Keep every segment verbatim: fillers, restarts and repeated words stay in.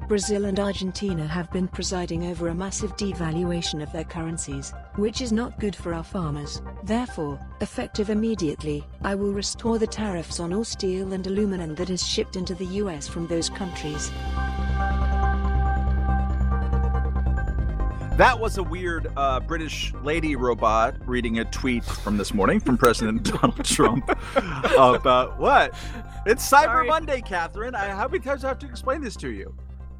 Brazil and Argentina have been presiding over a massive devaluation of their currencies, which is not good for our farmers. Therefore, effective immediately, I will restore the tariffs on all steel and aluminum that is shipped into the U S from those countries. That was a weird uh, British lady robot reading a tweet from this morning from President Donald Trump about what? It's Cyber Sorry. Monday, Catherine. I, how many times do I have to explain this to you?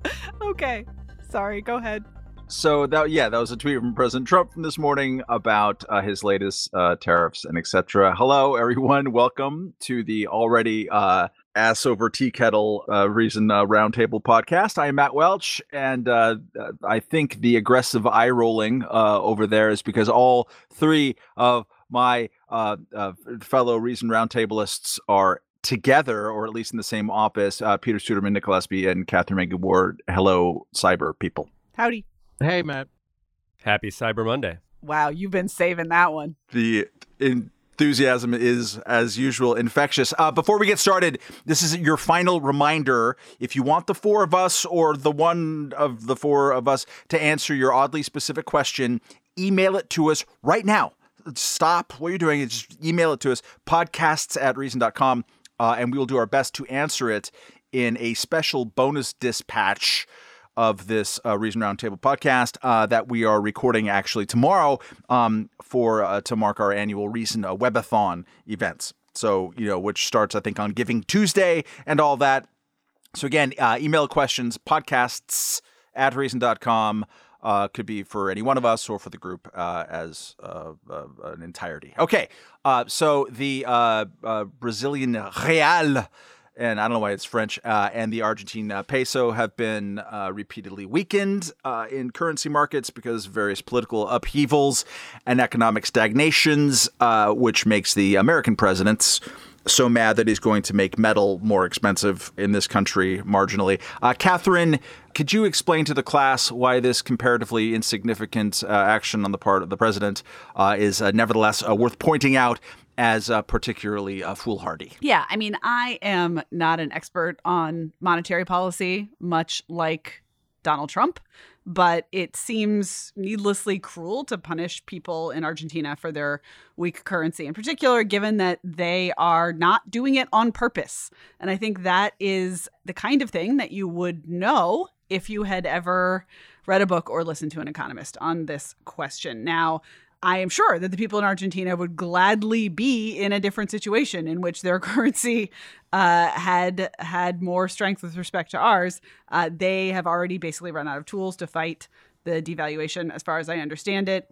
Okay. Sorry, go ahead. So that yeah, that was a tweet from President Trump from this morning about uh, his latest uh, tariffs and et cetera. Hello, everyone. Welcome to the already uh, ass over tea kettle uh, Reason uh, Roundtable podcast. I am Matt Welch, and uh, I think the aggressive eye rolling uh, over there is because all three of my uh, uh, fellow Reason Roundtableists are together, or at least in the same office. uh, Peter Suderman, Nick Gillespie, and Catherine Megan Ward. Hello, cyber people. Howdy. Hey, Matt. Happy Cyber Monday. Wow, you've been saving that one. The enthusiasm is, as usual, infectious. Uh, before we get started, this is your final reminder. If you want the four of us or the one of the four of us to answer your oddly specific question, email it to us right now. Stop what you're doing and just email it to us, podcasts at reason dot com. Uh, and we will do our best to answer it in a special bonus dispatch of this uh, Reason Roundtable podcast uh, that we are recording actually tomorrow um, for uh, to mark our annual Reason uh, Webathon events. So, you know, which starts, I think, on Giving Tuesday and all that. So, again, uh, email questions, podcasts at reason dot com. Uh, could be for any one of us or for the group uh, as uh, uh, an entirety. Okay, uh, so the uh, uh, Brazilian real, and I don't know why it's French, uh, and the Argentine uh, peso have been uh, repeatedly weakened uh, in currency markets because of various political upheavals and economic stagnations, uh, which makes the American presidents so mad that he's going to make metal more expensive in this country marginally. Uh, Catherine, could you explain to the class why this comparatively insignificant uh, action on the part of the president uh, is uh, nevertheless uh, worth pointing out as uh, particularly uh, foolhardy? Yeah, I mean, I am not an expert on monetary policy, much like Donald Trump, but it seems needlessly cruel to punish people in Argentina for their weak currency, in particular, given that they are not doing it on purpose. And I think that is the kind of thing that you would know if you had ever read a book or listened to an economist on this question. Now, I am sure that the people in Argentina would gladly be in a different situation in which their currency uh, had had more strength with respect to ours. Uh, they have already basically run out of tools to fight the devaluation, as far as I understand it.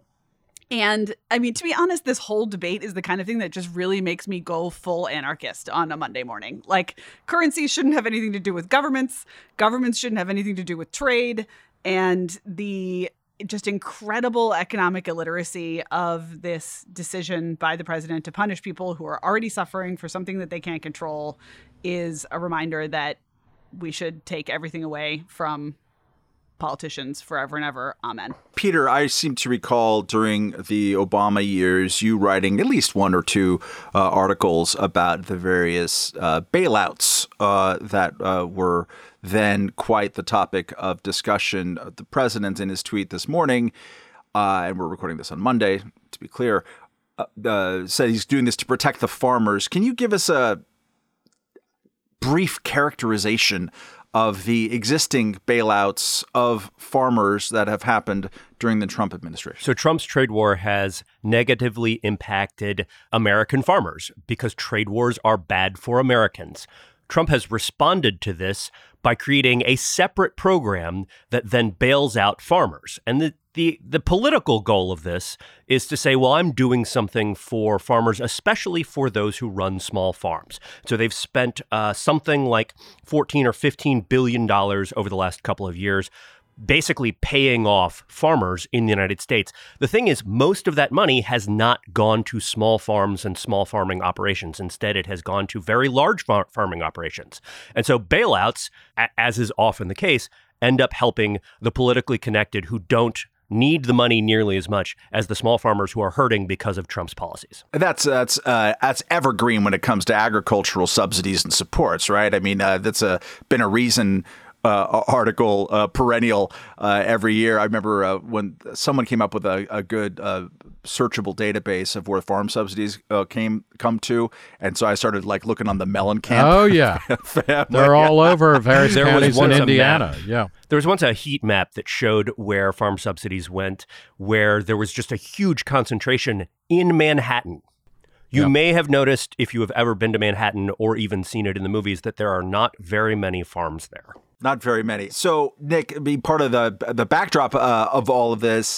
And I mean, to be honest, this whole debate is the kind of thing that just really makes me go full anarchist on a Monday morning. Like, currencies shouldn't have anything to do with governments. Governments shouldn't have anything to do with trade. And the just incredible economic illiteracy of this decision by the president to punish people who are already suffering for something that they can't control is a reminder that we should take everything away from politicians forever and ever. Amen. Peter, I seem to recall during the Obama years you writing at least one or two uh, articles about the various uh, bailouts uh, that uh, were then quite the topic of discussion. The president, in his tweet this morning, uh, and we're recording this on Monday, to be clear, uh, uh, said he's doing this to protect the farmers. Can you give us a brief characterization of the existing bailouts of farmers that have happened during the Trump administration? So Trump's trade war has negatively impacted American farmers because trade wars are bad for Americans. Trump has responded to this by creating a separate program that then bails out farmers. And the, the, the political goal of this is to say, well, I'm doing something for farmers, especially for those who run small farms. So they've spent uh, something like fourteen or fifteen billion dollars over the last couple of years basically paying off farmers in the United States. The thing is, most of that money has not gone to small farms and small farming operations. Instead, it has gone to very large far- farming operations. And so bailouts, a- as is often the case, end up helping the politically connected who don't need the money nearly as much as the small farmers who are hurting because of Trump's policies. That's that's uh, that's evergreen when it comes to agricultural subsidies and supports, right? I mean, uh, that's a been a reason uh, article uh, perennial uh, every year. I remember uh, when someone came up with a, a good uh, searchable database of where farm subsidies uh, came come to, and so I started like looking on the Mellencamp. Oh yeah, they're all over various there counties in Indiana. Map. Yeah, there was once a heat map that showed where farm subsidies went, where there was just a huge concentration in Manhattan. You yeah. may have noticed, if you have ever been to Manhattan or even seen it in the movies, that there are not very many farms there. Not very many. So, Nick, be part of the the backdrop uh, of all of this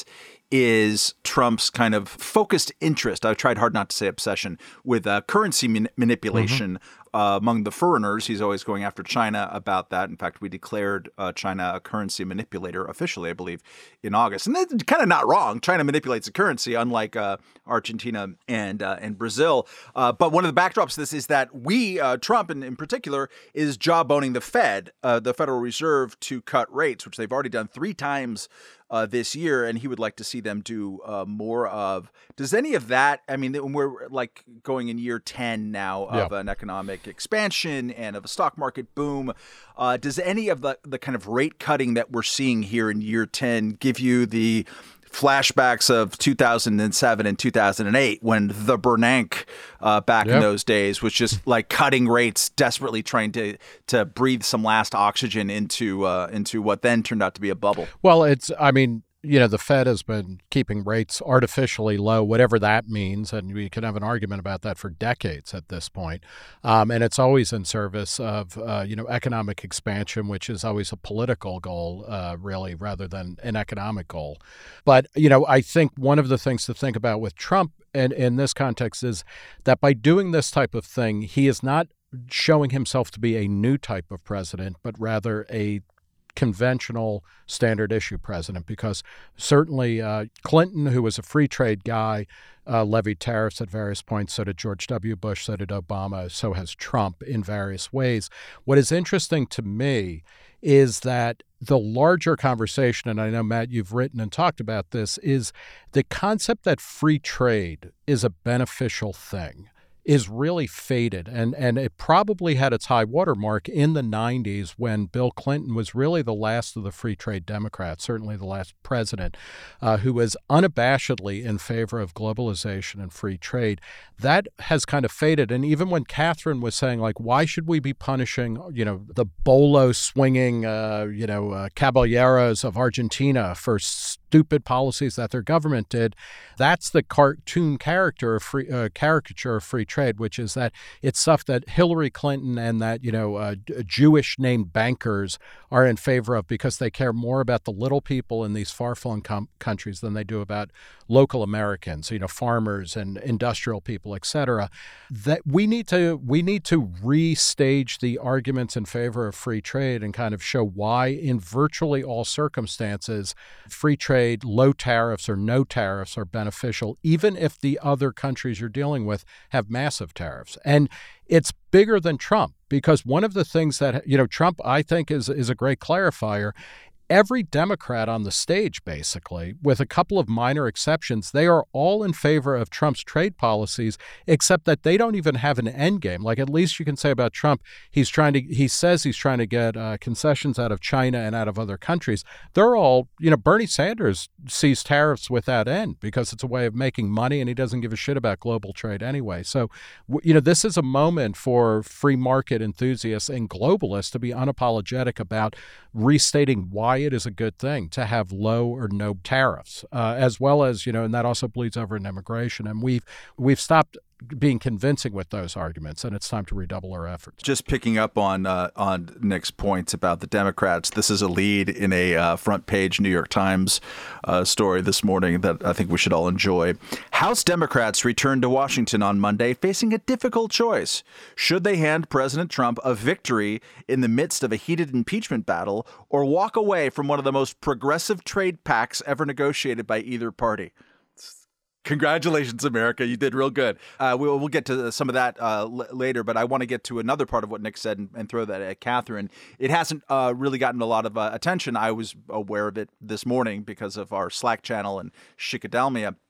is Trump's kind of focused interest. I tried hard not to say obsession with uh, currency man- manipulation. Mm-hmm. Uh, among the foreigners, he's always going after China about that. In fact, we declared uh, China a currency manipulator officially, I believe, in August. And that's kind of not wrong. China manipulates the currency, unlike uh, Argentina and uh, and Brazil. Uh, but one of the backdrops to this is that we, uh, Trump in, in particular, is jawboning the Fed, uh, the Federal Reserve, to cut rates, which they've already done three times Uh, this year, and he would like to see them do uh, more of. Does any of that, I mean, we're like going in year ten now of yeah. an economic expansion and of a stock market boom. Uh, does any of the, the kind of rate cutting that we're seeing here in year ten give you the flashbacks of two thousand seven and two thousand eight when the Bernanke uh, back yep. in those days was just like cutting rates, desperately trying to to breathe some last oxygen into uh, into what then turned out to be a bubble? Well, it's, I mean, you know, the Fed has been keeping rates artificially low, whatever that means, and we can have an argument about that for decades at this point. Um, and it's always in service of, uh, you know, economic expansion, which is always a political goal, uh, really, rather than an economic goal. But, you know, I think one of the things to think about with Trump and in this context is that by doing this type of thing, he is not showing himself to be a new type of president, but rather a conventional standard issue president, because certainly uh, Clinton, who was a free trade guy, uh, levied tariffs at various points. So did George W. Bush, so did Obama, so has Trump in various ways. What is interesting to me is that the larger conversation, and I know, Matt, you've written and talked about this, is the concept that free trade is a beneficial thing is really faded. And, and it probably had its high watermark in the nineties when Bill Clinton was really the last of the free trade Democrats, certainly the last president, uh, who was unabashedly in favor of globalization and free trade. That has kind of faded. And even when Catherine was saying, like, why should we be punishing, you know, the bolo swinging, uh, you know, uh, caballeros of Argentina for stupid policies that their government did, that's the cartoon character of free, uh, caricature of free trade, which is that it's stuff that Hillary Clinton and that, you know, uh, Jewish named bankers are in favor of because they care more about the little people in these far-flung com- countries than they do about local Americans, you know, farmers and industrial people, et cetera. That we need to we need to restage the arguments in favor of free trade and kind of show why in virtually all circumstances free trade, low tariffs or no tariffs are beneficial, even if the other countries you're dealing with have massive tariffs. And it's bigger than Trump, because one of the things that, you know, Trump, I think, is is a great clarifier. Every Democrat on the stage, basically, with a couple of minor exceptions, they are all in favor of Trump's trade policies, except that they don't even have an end game. Like, at least you can say about Trump, he's trying to, he says he's trying to get uh, concessions out of China and out of other countries. They're all, you know, Bernie Sanders sees tariffs without end because it's a way of making money, and he doesn't give a shit about global trade anyway. So, you know, this is a moment for free market enthusiasts and globalists to be unapologetic about restating why it is a good thing to have low or no tariffs, uh, as well as, you know, and that also bleeds over in immigration. And we've we've stopped being convincing with those arguments, and it's time to redouble our efforts. Just picking up on uh, on Nick's points about the Democrats, this is a lead in a uh, front page New York Times uh, story this morning that I think we should all enjoy. House Democrats returned to Washington on Monday facing a difficult choice. Should they hand President Trump a victory in the midst of a heated impeachment battle, or walk away from one of the most progressive trade pacts ever negotiated by either party? Congratulations, America. You did real good. Uh, we'll, we'll get to some of that uh, l- later, but I want to get to another part of what Nick said and, and throw that at Catherine. It hasn't uh, really gotten a lot of uh, attention. I was aware of it this morning because of our Slack channel and Shikadalmia.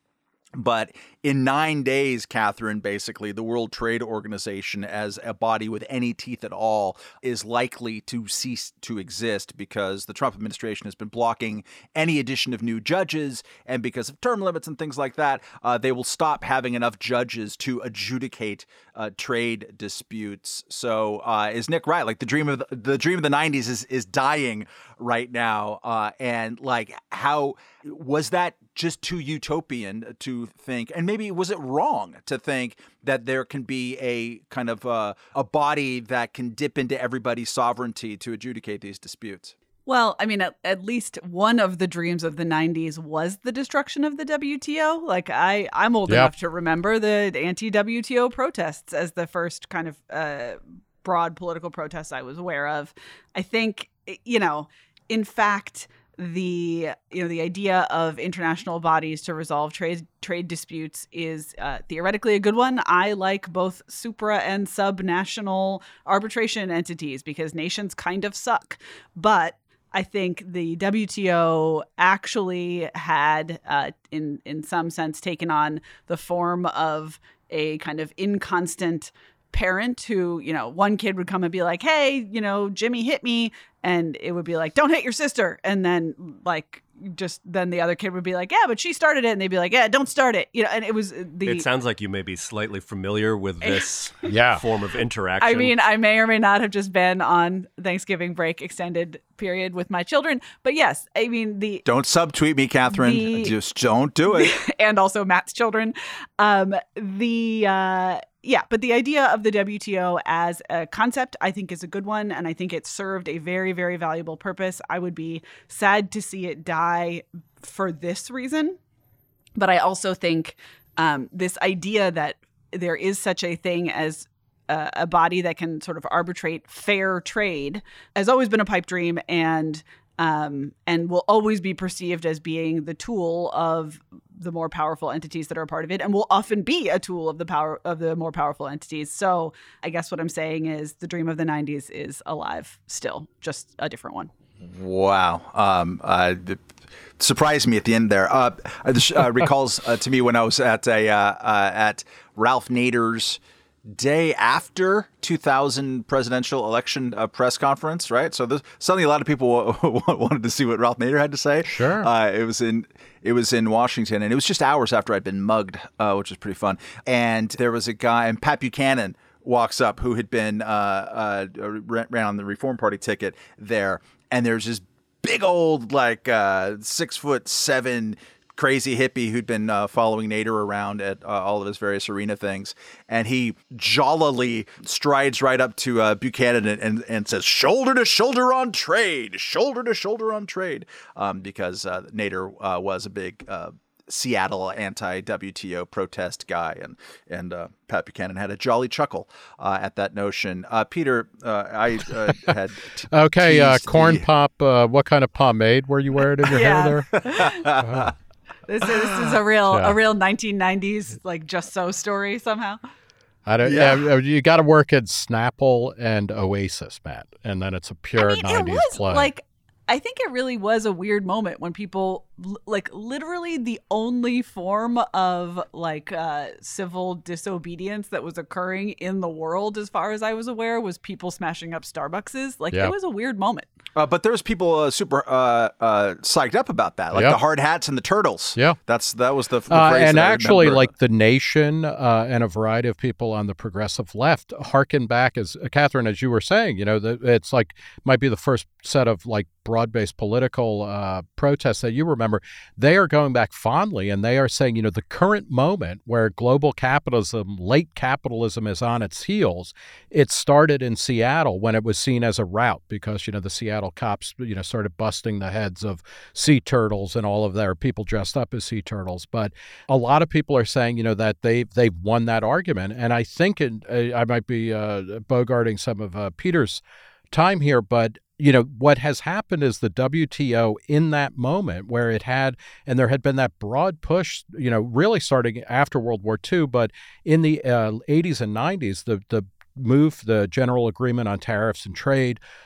But in nine days, Catherine, basically, the World Trade Organization, as a body with any teeth at all, is likely to cease to exist because the Trump administration has been blocking any addition of new judges. And because of term limits and things like that, uh, they will stop having enough judges to adjudicate uh, trade disputes. So uh, is Nick right? Like the dream of the, the dream of the nineties is, is dying right now. Uh, and like, how was that just too utopian to think, and maybe was it wrong to think that there can be a kind of uh, a body that can dip into everybody's sovereignty to adjudicate these disputes? Well, I mean, at, at least one of the dreams of the nineties was the destruction of the W T O. Like I, I'm old Yep. enough to remember the anti-W T O protests as the first kind of uh, broad political protests I was aware of. I think, you know, in fact, the you know the idea of international bodies to resolve trade trade disputes is uh, theoretically a good one. I like both supra and subnational arbitration entities because nations kind of suck. But I think the W T O actually had, uh, in in some sense, taken on the form of a kind of inconstant parent who, you know, one kid would come and be like, hey, you know, Jimmy hit me. And it would be like, don't hit your sister. And then like, just then the other kid would be like, yeah, but she started it. And they'd be like, yeah, don't start it. You know, and it was the. It sounds like you may be slightly familiar with this yeah. form of interaction. I mean, I may or may not have just been on Thanksgiving break extended period with my children. But yes, I mean, the. Don't subtweet me, Catherine. The, just don't do it. And also Matt's children. Um, the. Uh, Yeah, but the idea of the W T O as a concept, I think, is a good one. And I think it served a very, very valuable purpose. I would be sad to see it die for this reason. But I also think um, this idea that there is such a thing as a, a body that can sort of arbitrate fair trade has always been a pipe dream and um, and will always be perceived as being the tool of the more powerful entities that are a part of it, and will often be a tool of the power of the more powerful entities. So I guess what I'm saying is the dream of the nineties is alive still, just a different one. Wow. Um, uh, it surprised me at the end there. Uh, this uh, recalls uh, to me when I was at a uh, uh, at Ralph Nader's day after two thousand presidential election uh, press conference, right? So this, suddenly a lot of people w- wanted to see what Ralph Nader had to say. Sure. Uh, it was in it was in Washington, and it was just hours after I'd been mugged, uh, which was pretty fun. And there was a guy, and Pat Buchanan walks up, who had been uh, uh, ran on the Reform Party ticket there, and there's this big old like uh, six foot seven crazy hippie who'd been uh, following Nader around at uh, all of his various arena things. And he jollily strides right up to uh, Buchanan and, and, and says, shoulder to shoulder on trade, shoulder to shoulder on trade, um, because uh, Nader uh, was a big uh, Seattle anti-W T O protest guy. And, and uh, Pat Buchanan had a jolly chuckle uh, at that notion. Uh, Peter, uh, I uh, had t- Okay, uh, corn the- pop, uh, what kind of pomade were you wearing in your Yeah. hair there? Uh, This is, this is a real Yeah. a real nineteen nineties like Just So story somehow. I don't. Yeah. Yeah, you got to work at Snapple and Oasis, Matt, and then it's a pure I mean, it nineties was play. like I think it really was a weird moment when people l- like literally the only form of like uh, civil disobedience that was occurring in the world, as far as I was aware, was people smashing up Starbuckses. Like Yeah. it was a weird moment. Uh, but there's people uh, super uh, uh, psyched up about that, like Yep. the hard hats and the turtles. Yeah. that's that was the, the Uh, phrase. and that I actually, remember. like the Nation uh, and a variety of people on the progressive left harken back, as uh, Catherine, as you were saying, you know, that it's like might be the first set of like broad-based political uh, protests that you remember. They are going back fondly, and they are saying, you know, the current moment where global capitalism, late capitalism, is on its heels. It started in Seattle when it was seen as a rout because, you know, the Seattle cops, you know, started busting the heads of sea turtles and all of their people dressed up as sea turtles. But a lot of people are saying, you know, that they've, they've won that argument. And I think it, I might be uh, bogarting some of uh, Peter's time here, but you know, what has happened is the W T O in that moment where it had, and there had been that broad push, you know, really starting after World War Two, but in the uh, eighties and nineties, the the move, the general agreement on tariffs and trade,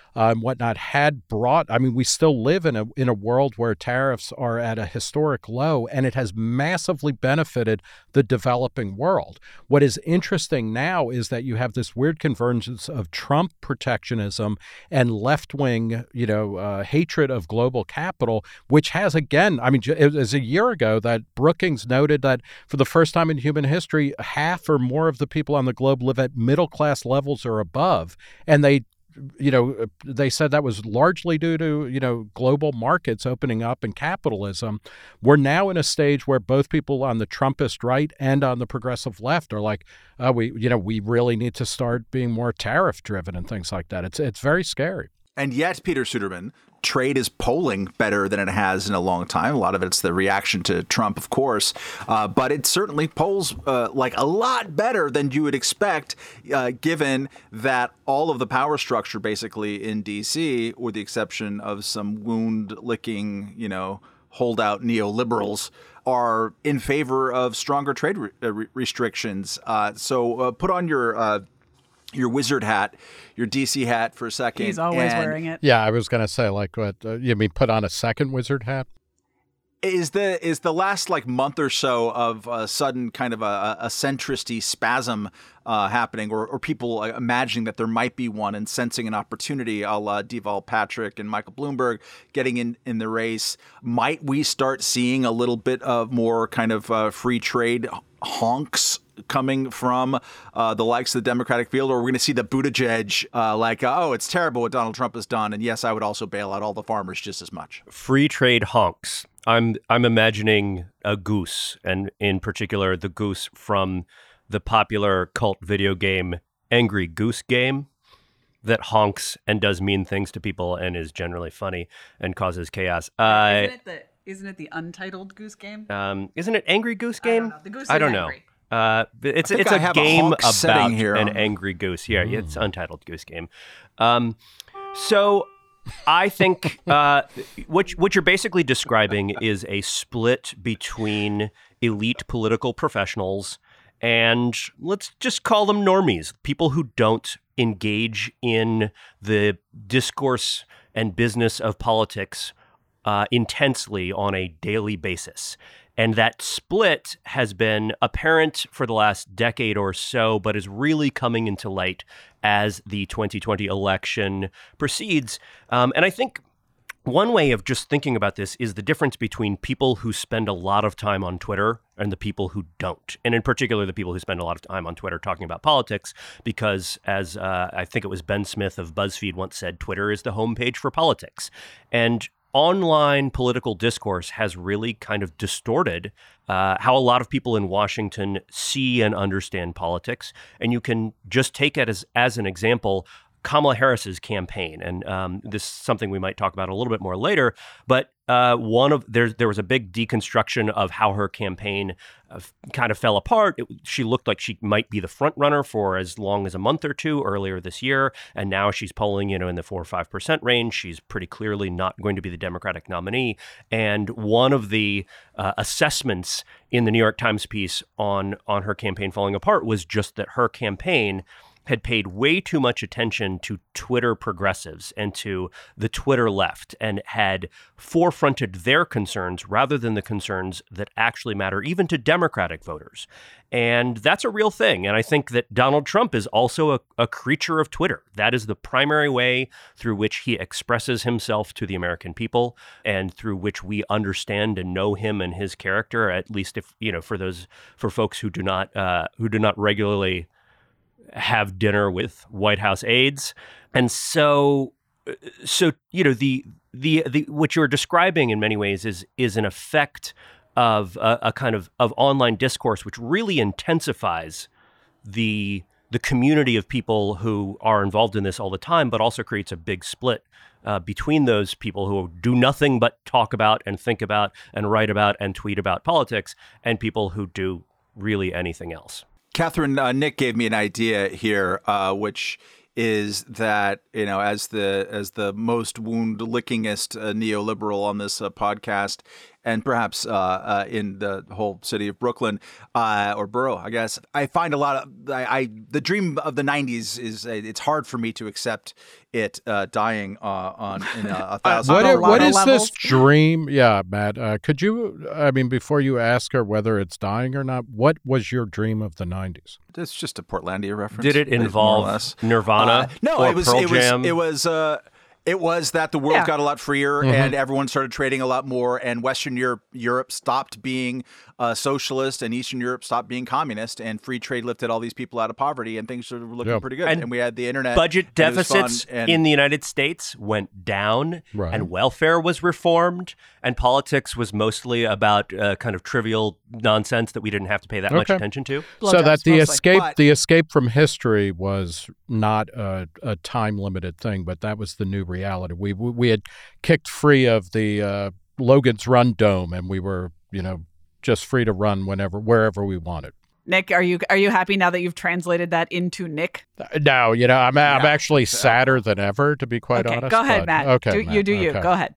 uh, and whatnot had brought, I mean, we still live in a in a world where tariffs are at a historic low, and it has massively benefited the developing world. What is interesting now is that you have this weird convergence of Trump protectionism and left-wing, you know, uh, hatred of global capital, which has, again, I mean, it was a year ago that Brookings noted that for the first time in human history, half or more of the people on the globe live at middle-class levels or above, and they you know, they said that was largely due to, you know, global markets opening up and capitalism. We're now in a stage where both people on the Trumpist right and on the progressive left are like, uh, we, you know, we really need to start being more tariff driven and things like that. It's, it's very scary. And yet, Peter Suderman, trade is polling better than it has in a long time. A lot of it's the reaction to Trump, of course, uh, but it certainly polls uh, like a lot better than you would expect, uh, given that all of the power structure basically in D C, with the exception of some wound-licking, you know, holdout neoliberals, are in favor of stronger trade re- re- restrictions. Uh, so uh, put on your uh, your wizard hat, your D C hat for a second. He's always and wearing it. Yeah, I was going to say, like, what, uh, you mean put on a second wizard hat? Is the is the last like month or so of a sudden kind of a, a centrist-y spasm uh, happening, or, or people imagining that there might be one and sensing an opportunity, a la Deval Patrick and Michael Bloomberg getting in, in the race? Might we start seeing a little bit of more kind of uh, free trade honks coming from uh, the likes of the Democratic field, or we're going to see the Buttigieg uh, like, oh, it's terrible what Donald Trump has done, and yes, I would also bail out all the farmers just as much. Free trade honks. I'm I'm imagining a goose, and in particular, the goose from the popular cult video game Angry Goose Game, that honks and does mean things to people and is generally funny and causes chaos. Uh, isn't it the isn't it the Untitled Goose Game? Um, isn't it Angry Goose Game? I don't know. The goose I don't is know. angry. Uh, it's it's I a have game a about here an on... angry goose. Yeah, mm. It's Untitled Goose Game. Um, so I think uh, what what you're basically describing is a split between elite political professionals and, let's just call them normies, people who don't engage in the discourse and business of politics uh, intensely on a daily basis. And that split has been apparent for the last decade or so, but is really coming into light as the twenty twenty election proceeds. Um, and I think one way of just thinking about this is the difference between people who spend a lot of time on Twitter and the people who don't. And in particular, the people who spend a lot of time on Twitter talking about politics, because as uh, I think it was Ben Smith of BuzzFeed once said, Twitter is the homepage for politics. And online political discourse has really kind of distorted uh, how a lot of people in Washington see and understand politics. And you can just take it as, as an example, Kamala Harris's campaign. And um, this is something we might talk about a little bit more later. But uh, one of there, there was a big deconstruction of how her campaign uh, kind of fell apart. It, she looked like she might be the front runner for as long as a month or two earlier this year. And now she's polling, you know, in the four or five percent range. She's pretty clearly not going to be the Democratic nominee. And one of the uh, assessments in the New York Times piece on on her campaign falling apart was just that her campaign had paid way too much attention to Twitter progressives and to the Twitter left, and had forefronted their concerns rather than the concerns that actually matter, even to Democratic voters. And that's a real thing. And I think that Donald Trump is also a, a creature of Twitter. That is the primary way through which he expresses himself to the American people, and through which we understand and know him and his character, at least if, you know, for those, for folks who do not, uh, who do not regularly have dinner with White House aides. And so, so, you know, the, the, the, what you're describing in many ways is, is an effect of a, a kind of, of online discourse, which really intensifies the, the community of people who are involved in this all the time, but also creates a big split uh, between those people who do nothing but talk about and think about and write about and tweet about politics, and people who do really anything else. Catherine, uh, Nick gave me an idea here, uh, which is that, you know, as the as the most wound-lickingest uh, neoliberal on this uh, podcast, and perhaps uh, uh, in the whole city of Brooklyn uh, or borough, I guess. I find a lot of I, I the dream of the nineties is uh, it's hard for me to accept it uh, dying uh, on in a, a thousand. What, a what lot of is levels. this dream? Yeah, Matt. Uh, could you? I mean, before you ask her whether it's dying or not, what was your dream of the nineties? It's just a Portlandia reference. Did it more or involve less. Nirvana Uh, no, or it was Pearl it was Jam? it was uh, it was that the world Yeah. got a lot freer and everyone started trading a lot more, and Western Europe Europe stopped being uh, socialist and Eastern Europe stopped being communist, and free trade lifted all these people out of poverty, and things were looking Yeah. pretty good. And And, we had the internet. Budget and it was fun, deficits and- in the United States went down, Right. and welfare was reformed, and politics was mostly about uh, kind of trivial nonsense that we didn't have to pay that much Okay. attention to. So that Blowjobs, the mostly. escape, But- the escape from history was not a, a time limited thing, but that was the new reality. We we, we had kicked free of the uh, Logan's Run Dome, and we were, you know, just free to run whenever, wherever we wanted. Nick, are you are you happy now that you've translated that into Nick? No, you know, I'm I'm Yeah. actually sadder than ever, to be quite okay, honest. go ahead, but- Matt. Okay, do, Matt, you do you. okay. Go ahead.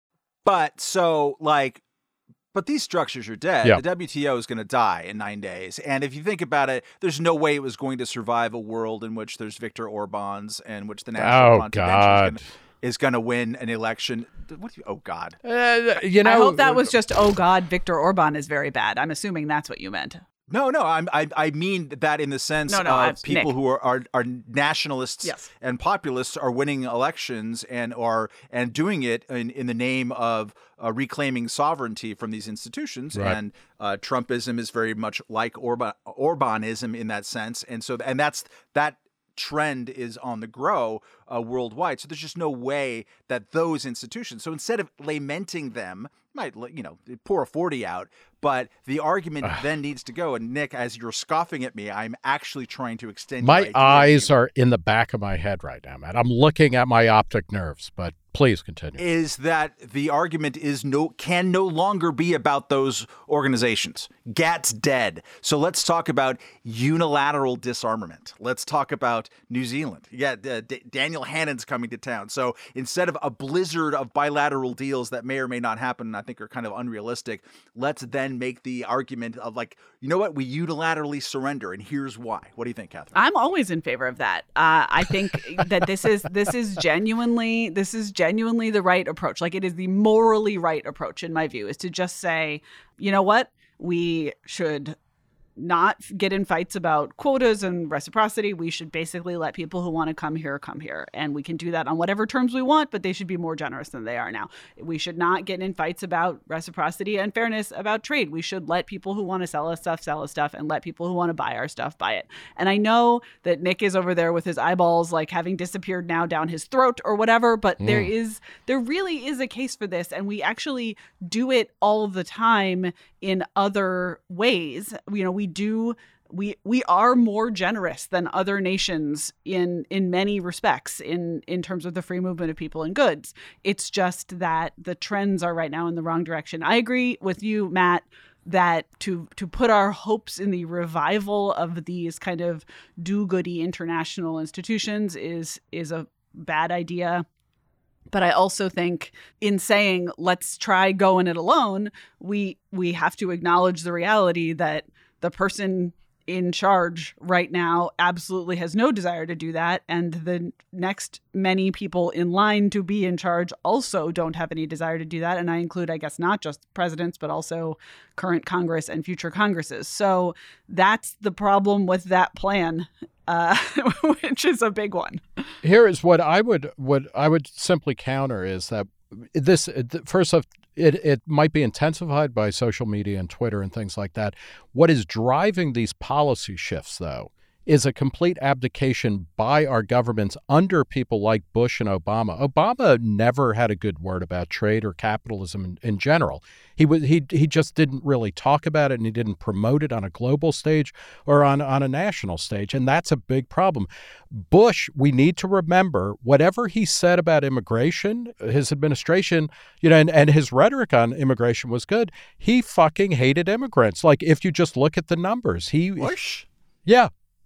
But so like, but these structures are dead. Yeah. The W T O is going to die in nine days. And if you think about it, there's no way it was going to survive a world in which there's Viktor Orbán's and which the National Oh, Convention God. is gonna- is going to win an election. What do you? Oh God. Uh, you know, I hope that was just, oh God, Viktor Orban is very bad. I'm assuming that's what you meant. No, no, I'm, I I mean that in the sense No, no, of I'm- people Nick. who are, are are nationalists Yes. and populists are winning elections and are and doing it in, in the name of uh, reclaiming sovereignty from these institutions. Right. And uh, Trumpism is very much like Orban Orbanism in that sense, and so and that's that trend is on the grow uh, worldwide. So there's just no way that those institutions. So instead of lamenting them, might you know pour a forty out, but the argument then needs to go. And Nick, as you're scoffing at me, I'm actually trying to extend my your idea to eyes you. are in the back of my head right now, Matt. I'm looking at my optic nerves, but please continue. Is that the argument is no can no longer be about those organizations. G A T's dead. So let's talk about unilateral disarmament. Let's talk about New Zealand. Yeah, uh, D- Daniel Hannon's coming to town. So instead of a blizzard of bilateral deals that may or may not happen, and I think are kind of unrealistic, let's then make the argument of like, you know what, we unilaterally surrender, and here's why. What do you think, Catherine? I'm always in favor of that. Uh, I think that this is this is genuinely this is genuinely the right approach. Like it is the morally right approach, in my view, is to just say, you know what, we should not get in fights about quotas and reciprocity. We should basically let people who want to come here come here. And we can do that on whatever terms we want, but they should be more generous than they are now. We should not get in fights about reciprocity and fairness about trade. We should let people who want to sell us stuff, sell us stuff, and let people who want to buy our stuff, buy it. And I know that Nick is over there with his eyeballs like having disappeared now down his throat or whatever, but there is, there really is a case for this. And we actually do it all the time in other ways. You know, we do we we are more generous than other nations in in many respects in in terms of the free movement of people and goods. It's just that the trends are right now in the wrong direction. I agree with you, Matt, that to to put our hopes in the revival of these kind of do-goody international institutions is is a bad idea. But I also think in saying, let's try going it alone, we we have to acknowledge the reality that the person in charge right now absolutely has no desire to do that. And the next many people in line to be in charge also don't have any desire to do that. And I include, I guess, not just presidents, but also current Congress and future Congresses. So that's the problem with that plan, uh, which is a big one. Here is what I would what I would simply counter is that this first off, it it might be intensified by social media and Twitter and things like that. What is driving these policy shifts, though, is a complete abdication by our governments under people like Bush and Obama. Obama never had a good word about trade or capitalism in, in general. He was he he just didn't really talk about it, and he didn't promote it on a global stage or on, on a national stage, and that's a big problem. Bush, we need to remember, whatever he said about immigration, his administration, you know, and, and his rhetoric on immigration was good. He fucking hated immigrants. Like, if you just look at the numbers, he Bush? yeah.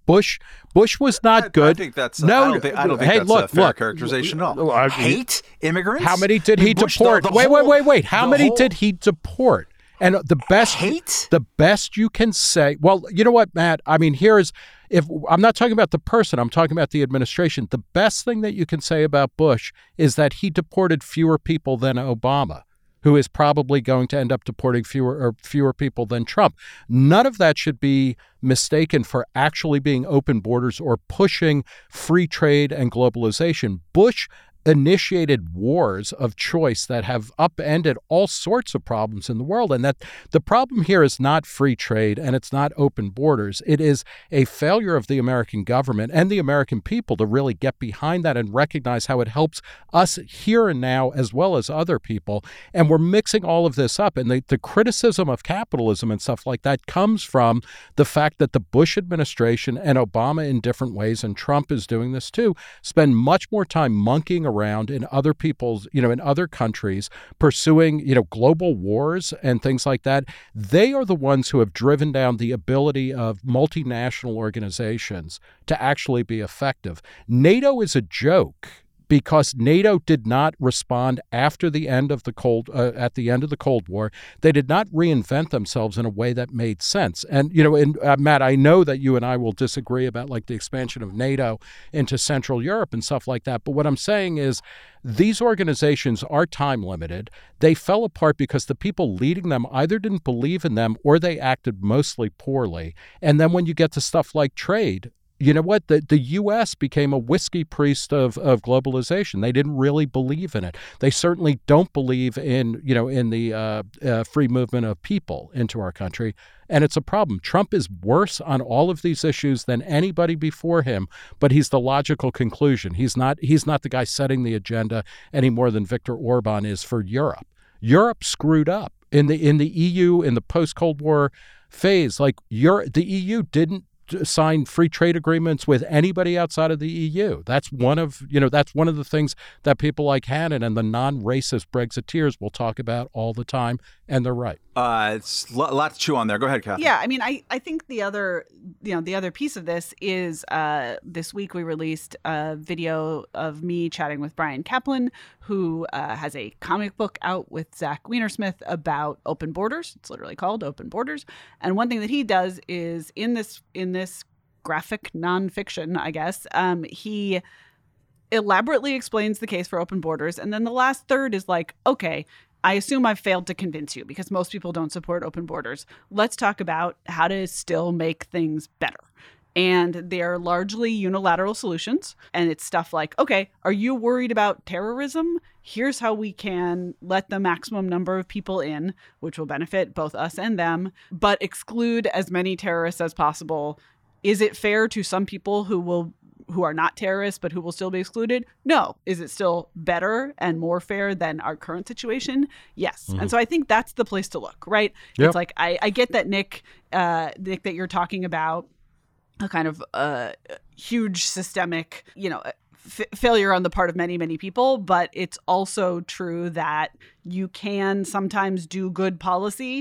Bush Bush was not I, good. I think that's no. I don't think, I don't think hey, that's look, a fair look, characterization at uh, all. Hate immigrants? How many did I mean, he Bush, deport? The, the wait, whole, wait, wait, wait. How many whole... did he deport? And the best hate? The best you can say. Well, you know what, Matt? I mean, here's if I'm not talking about the person, I'm talking about the administration. The best thing that you can say about Bush is that he deported fewer people than Obama, who is probably going to end up deporting fewer or fewer people than Trump. None of that should be mistaken for actually being open borders or pushing free trade and globalization. Bush initiated wars of choice that have upended all sorts of problems in the world. And that the problem here is not free trade and it's not open borders. It is a failure of the American government and the American people to really get behind that and recognize how it helps us here and now as well as other people. And we're mixing all of this up. And the, the criticism of capitalism and stuff like that comes from the fact that the Bush administration and Obama in different ways, and Trump is doing this too, spend much more time monkeying around around in other people's, you know, in other countries, pursuing, you know, global wars and things like that. They are the ones who have driven down the ability of multinational organizations to actually be effective. NATO is a joke because NATO did not respond after the end of the Cold, uh, at the end of the Cold War. They did not reinvent themselves in a way that made sense. And, you know, and uh, Matt, I know that you and I will disagree about like the expansion of NATO into Central Europe and stuff like that. But what I'm saying is these organizations are time limited. They fell apart because the people leading them either didn't believe in them or they acted mostly poorly. And then when you get to stuff like trade, you know what? The the U S became a whiskey priest of, of globalization. They didn't really believe in it. They certainly don't believe in, you know, in the uh, uh, free movement of people into our country. And it's a problem. Trump is worse on all of these issues than anybody before him, but he's the logical conclusion. He's not he's not the guy setting the agenda any more than Viktor Orban is for Europe. Europe screwed up in the in the E U in the post-Cold War phase. Like Europe, the E U didn't sign free trade agreements with anybody outside of the E U. That's one of, you know, that's one of the things that people like Hannon and the non-racist Brexiteers will talk about all the time, and they're right. Uh, it's a lot to chew on there. Go ahead, Kathy. Yeah, I mean, I, I think the other, you know, the other piece of this is uh, this week we released a video of me chatting with Brian Kaplan, who uh, has a comic book out with Zach Weinersmith about open borders. It's literally called Open Borders. And one thing that he does is in this in this graphic nonfiction, I guess, um, he elaborately explains the case for open borders. And then the last third is like, okay, I assume I've failed to convince you because most people don't support open borders. Let's talk about how to still make things better. And they're largely unilateral solutions. And it's stuff like, okay, are you worried about terrorism? Here's how we can let the maximum number of people in, which will benefit both us and them, but exclude as many terrorists as possible. Is it fair to some people who will who are not terrorists, but who will still be excluded? No. Is it still better and more fair than our current situation? Yes. Mm-hmm. And so I think that's the place to look, right? Yep. It's like, I, I get that, Nick, uh, Nick, that you're talking about a kind of uh, huge systemic, you know, f- failure on the part of many, many people. But it's also true that you can sometimes do good policy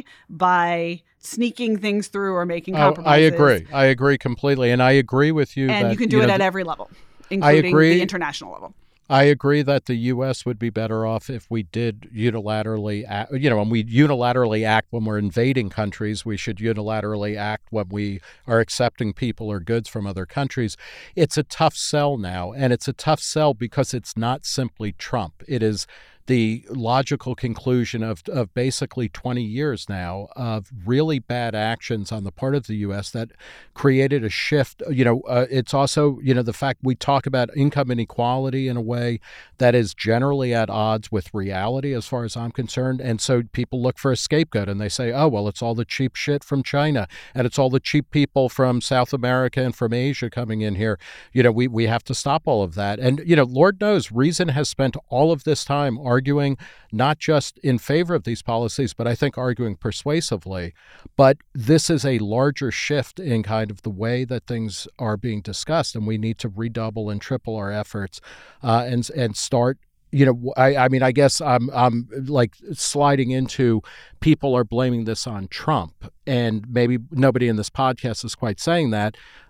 by sneaking things through or making compromises. Oh, I agree. I agree completely. And I agree with you. And that, you can do you it know, at every level, including the international level. I agree that the U S would be better off if we did unilaterally act, you know, when we unilaterally act when we're invading countries. We should unilaterally act when we are accepting people or goods from other countries. It's a tough sell now, and it's a tough sell because it's not simply Trump. It is the logical conclusion of, of basically twenty years now of really bad actions on the part of the U S that created a shift. You know, uh, it's also, you know, the fact we talk about income inequality in a way that is generally at odds with reality as far as I'm concerned. And so people look for a scapegoat and they say, oh, well, it's all the cheap shit from China and it's all the cheap people from South America and from Asia coming in here. You know, we, we have to stop all of that. And, you know, Lord knows Reason has spent all of this time arguing not just in favor of these policies, but I think arguing persuasively. But this is a larger shift in kind of the way that things are being discussed, and we need to redouble and triple our efforts uh, and and start. You know, I, I mean, I guess I'm I'm like sliding into people are blaming this on Trump, and maybe nobody in this podcast is quite saying that.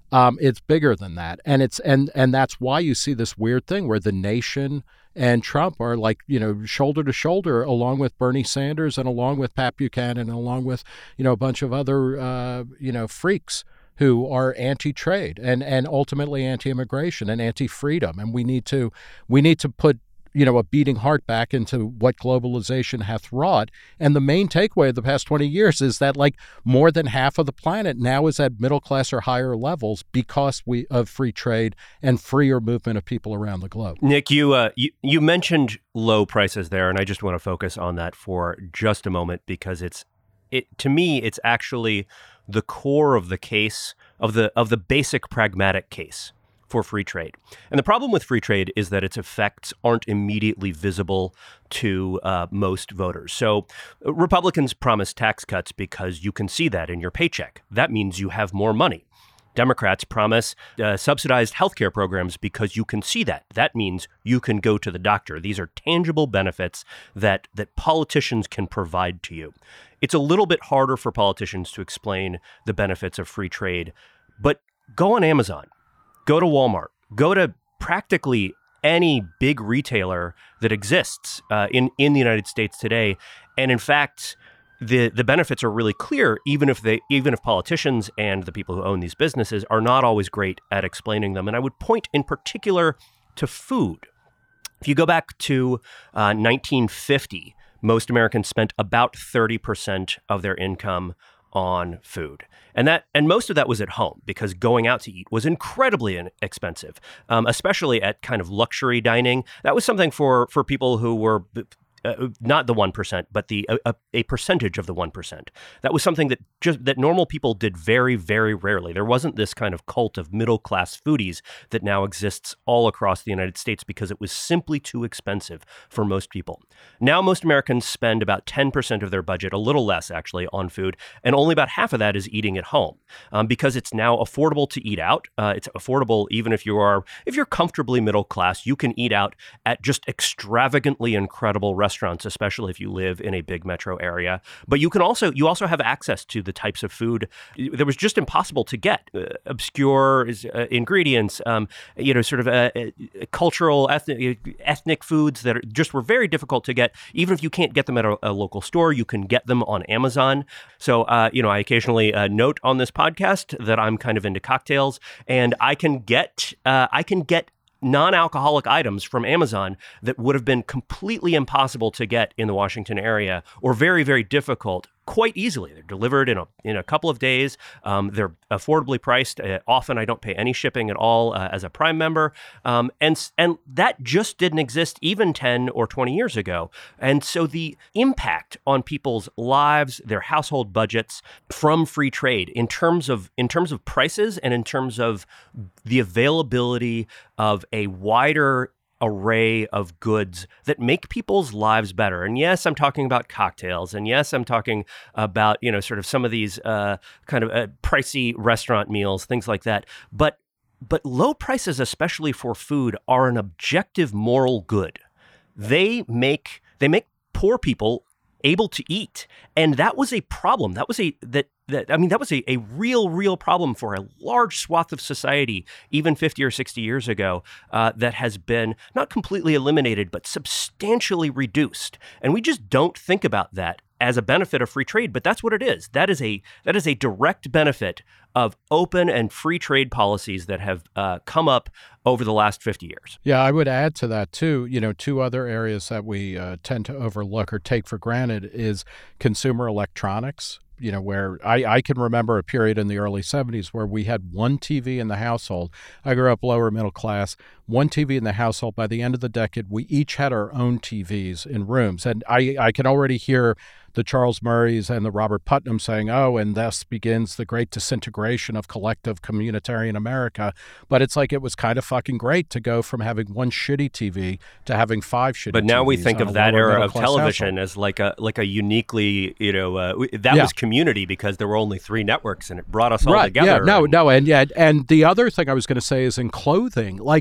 Um, it's bigger than that, and it's and and that's why you see this weird thing where the nation and Trump are like, you know, shoulder to shoulder, along with Bernie Sanders and along with Pat Buchanan and along with, you know, a bunch of other, uh, you know, freaks who are anti-trade and and ultimately anti-immigration and anti-freedom, and we need to we need to put, you know, a beating heart back into what globalization hath wrought. And the main takeaway of the past twenty years is that like more than half of the planet now is at middle class or higher levels because we of free trade and freer movement of people around the globe. Nick, you, uh, you, you mentioned low prices there, and I just want to focus on that for just a moment because it's, it to me, it's actually the core of the case, of the of the basic pragmatic case for free trade. And the problem with free trade is that its effects aren't immediately visible to uh, most voters. So uh, Republicans promise tax cuts because you can see that in your paycheck. That means you have more money. Democrats promise uh, subsidized healthcare programs because you can see that. That means you can go to the doctor. These are tangible benefits that that politicians can provide to you. It's a little bit harder for politicians to explain the benefits of free trade, but go on Amazon. Go to Walmart, go to practically any big retailer that exists uh, in, in the United States today. And in fact, the, the benefits are really clear, even if they even if politicians and the people who own these businesses are not always great at explaining them. And I would point in particular to food. If you go back to uh, nineteen fifty, most Americans spent about thirty percent of their income on food. And that, and most of that was at home because going out to eat was incredibly expensive, um, especially at kind of luxury dining. That was something for, for people who were uh, not the one percent, but the a, a percentage of the one percent. That was something that just that normal people did very, very rarely. There wasn't this kind of cult of middle-class foodies that now exists all across the United States because it was simply too expensive for most people. Now most Americans spend about ten percent of their budget, a little less actually, on food, and only about half of that is eating at home um, because it's now affordable to eat out. Uh, it's affordable even if you are if you're comfortably middle class. You can eat out at just extravagantly incredible restaurants. Restaurants, especially if you live in a big metro area. But you can also you also have access to the types of food that was just impossible to get. Uh, obscure uh, ingredients, um, you know, sort of uh, uh, cultural, ethnic, ethnic foods that are, just were very difficult to get. Even if you can't get them at a, a local store, you can get them on Amazon. So, uh, you know, I occasionally uh, note on this podcast that I'm kind of into cocktails, and I can get uh, I can get non-alcoholic items from Amazon that would have been completely impossible to get in the Washington area or very, very difficult quite easily. They're delivered in a in a couple of days. Um, they're affordably priced. Uh, often I don't pay any shipping at all uh, as a Prime member. Um, and, and that just didn't exist even ten or twenty years ago. And so the impact on people's lives, their household budgets from free trade in terms of in terms of prices and in terms of the availability of a wider array of goods that make people's lives better. And yes, I'm talking about cocktails. And yes, I'm talking about, you know, sort of some of these uh, kind of uh, pricey restaurant meals, things like that. But but low prices, especially for food, are an objective moral good. They make they make poor people able to eat. And that was a problem. That was a that that I mean, that was a, a real, real problem for a large swath of society, even fifty or sixty years ago, uh, that has been not completely eliminated, but substantially reduced. And we just don't think about that as a benefit of free trade, but that's what it is. That is a that is a direct benefit of open and free trade policies that have uh, come up over the last fifty years. Yeah, I would add to that too. You know, two other areas that we uh, tend to overlook or take for granted is consumer electronics. You know, where I, I can remember a period in the early seventies where we had one T V in the household. I grew up lower middle class, one T V in the household. By the end of the decade, we each had our own T Vs in rooms. And I, I can already hear the Charles Murrays and the Robert Putnam saying, oh, and thus begins the great disintegration of collective communitarian America. But it's like it was kind of fucking great to go from having one shitty T V to having five shitty T Vs. But now we think of that era of television household. as like a like a uniquely, you know, uh, that yeah. was community because there were only three networks and it brought us all right, together. Yeah, no, and, no. And, yeah, and the other thing I was going to say is in clothing, like,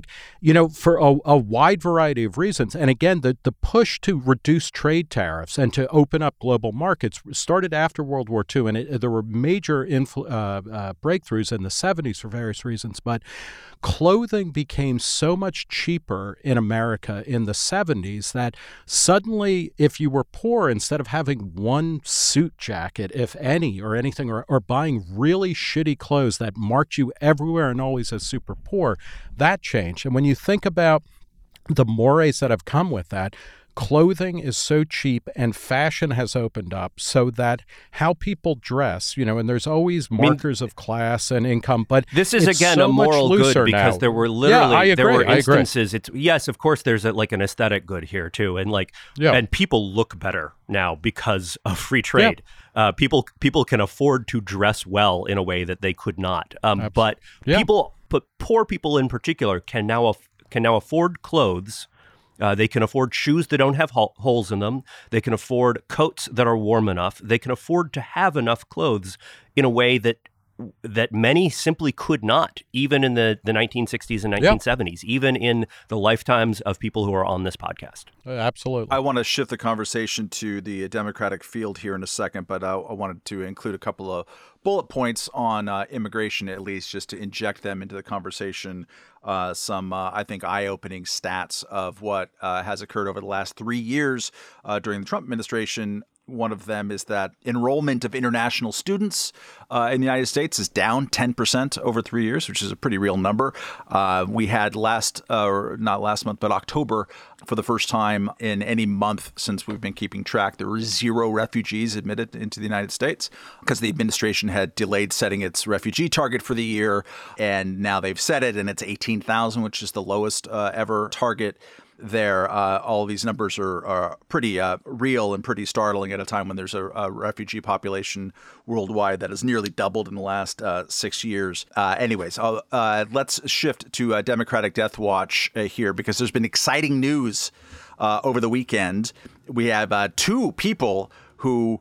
you know, for a, a wide variety of reasons. And again, the, the push to reduce trade tariffs and to open up global markets started after World War Two. And it, there were major influ- uh, uh, breakthroughs in the seventies for various reasons. But clothing became so much cheaper in America in the seventies that suddenly, if you were poor, instead of having one suit jacket, if any, or anything, or, or buying really shitty clothes that marked you everywhere and always as super poor, that changed. And when you think about the mores that have come with that, clothing is so cheap and fashion has opened up so that how people dress, you know, and there's always markers I mean, of class and income, but this is it's again so a moral good because now. there were literally yeah, I agree, there were I instances. agree. It's yes, of course, there's a, like an aesthetic good here too, and like yeah. and people look better now because of free trade. Yeah. Uh, people people can afford to dress well in a way that they could not. Um, but yeah. people, but poor people in particular, can now af- can now afford clothes. Uh, they can afford shoes that don't have ho- holes in them. They can afford coats that are warm enough. They can afford to have enough clothes in a way that that many simply could not, even in the, the nineteen sixties and nineteen seventies, yep. even in the lifetimes of people who are on this podcast. Absolutely. I want to shift the conversation to the Democratic field here in a second, but I, I wanted to include a couple of bullet points on uh, immigration, at least, just to inject them into the conversation. Uh, some, uh, I think, eye-opening stats of what uh, has occurred over the last three years uh, during the Trump administration. One of them is that enrollment of international students uh, in the United States is down ten percent over three years, which is a pretty real number. Uh, we had last, uh, or not last month, but October, for the first time in any month since we've been keeping track, there were zero refugees admitted into the United States because the administration had delayed setting its refugee target for the year. And now they've set it, and it's eighteen thousand, which is the lowest uh, ever target. There, uh, all of these numbers are, are pretty uh, real and pretty startling at a time when there's a, a refugee population worldwide that has nearly doubled in the last uh, six years. Uh, anyways, uh, uh, let's shift to uh, Democratic Death Watch uh, here because there's been exciting news uh, over the weekend. We have uh, two people who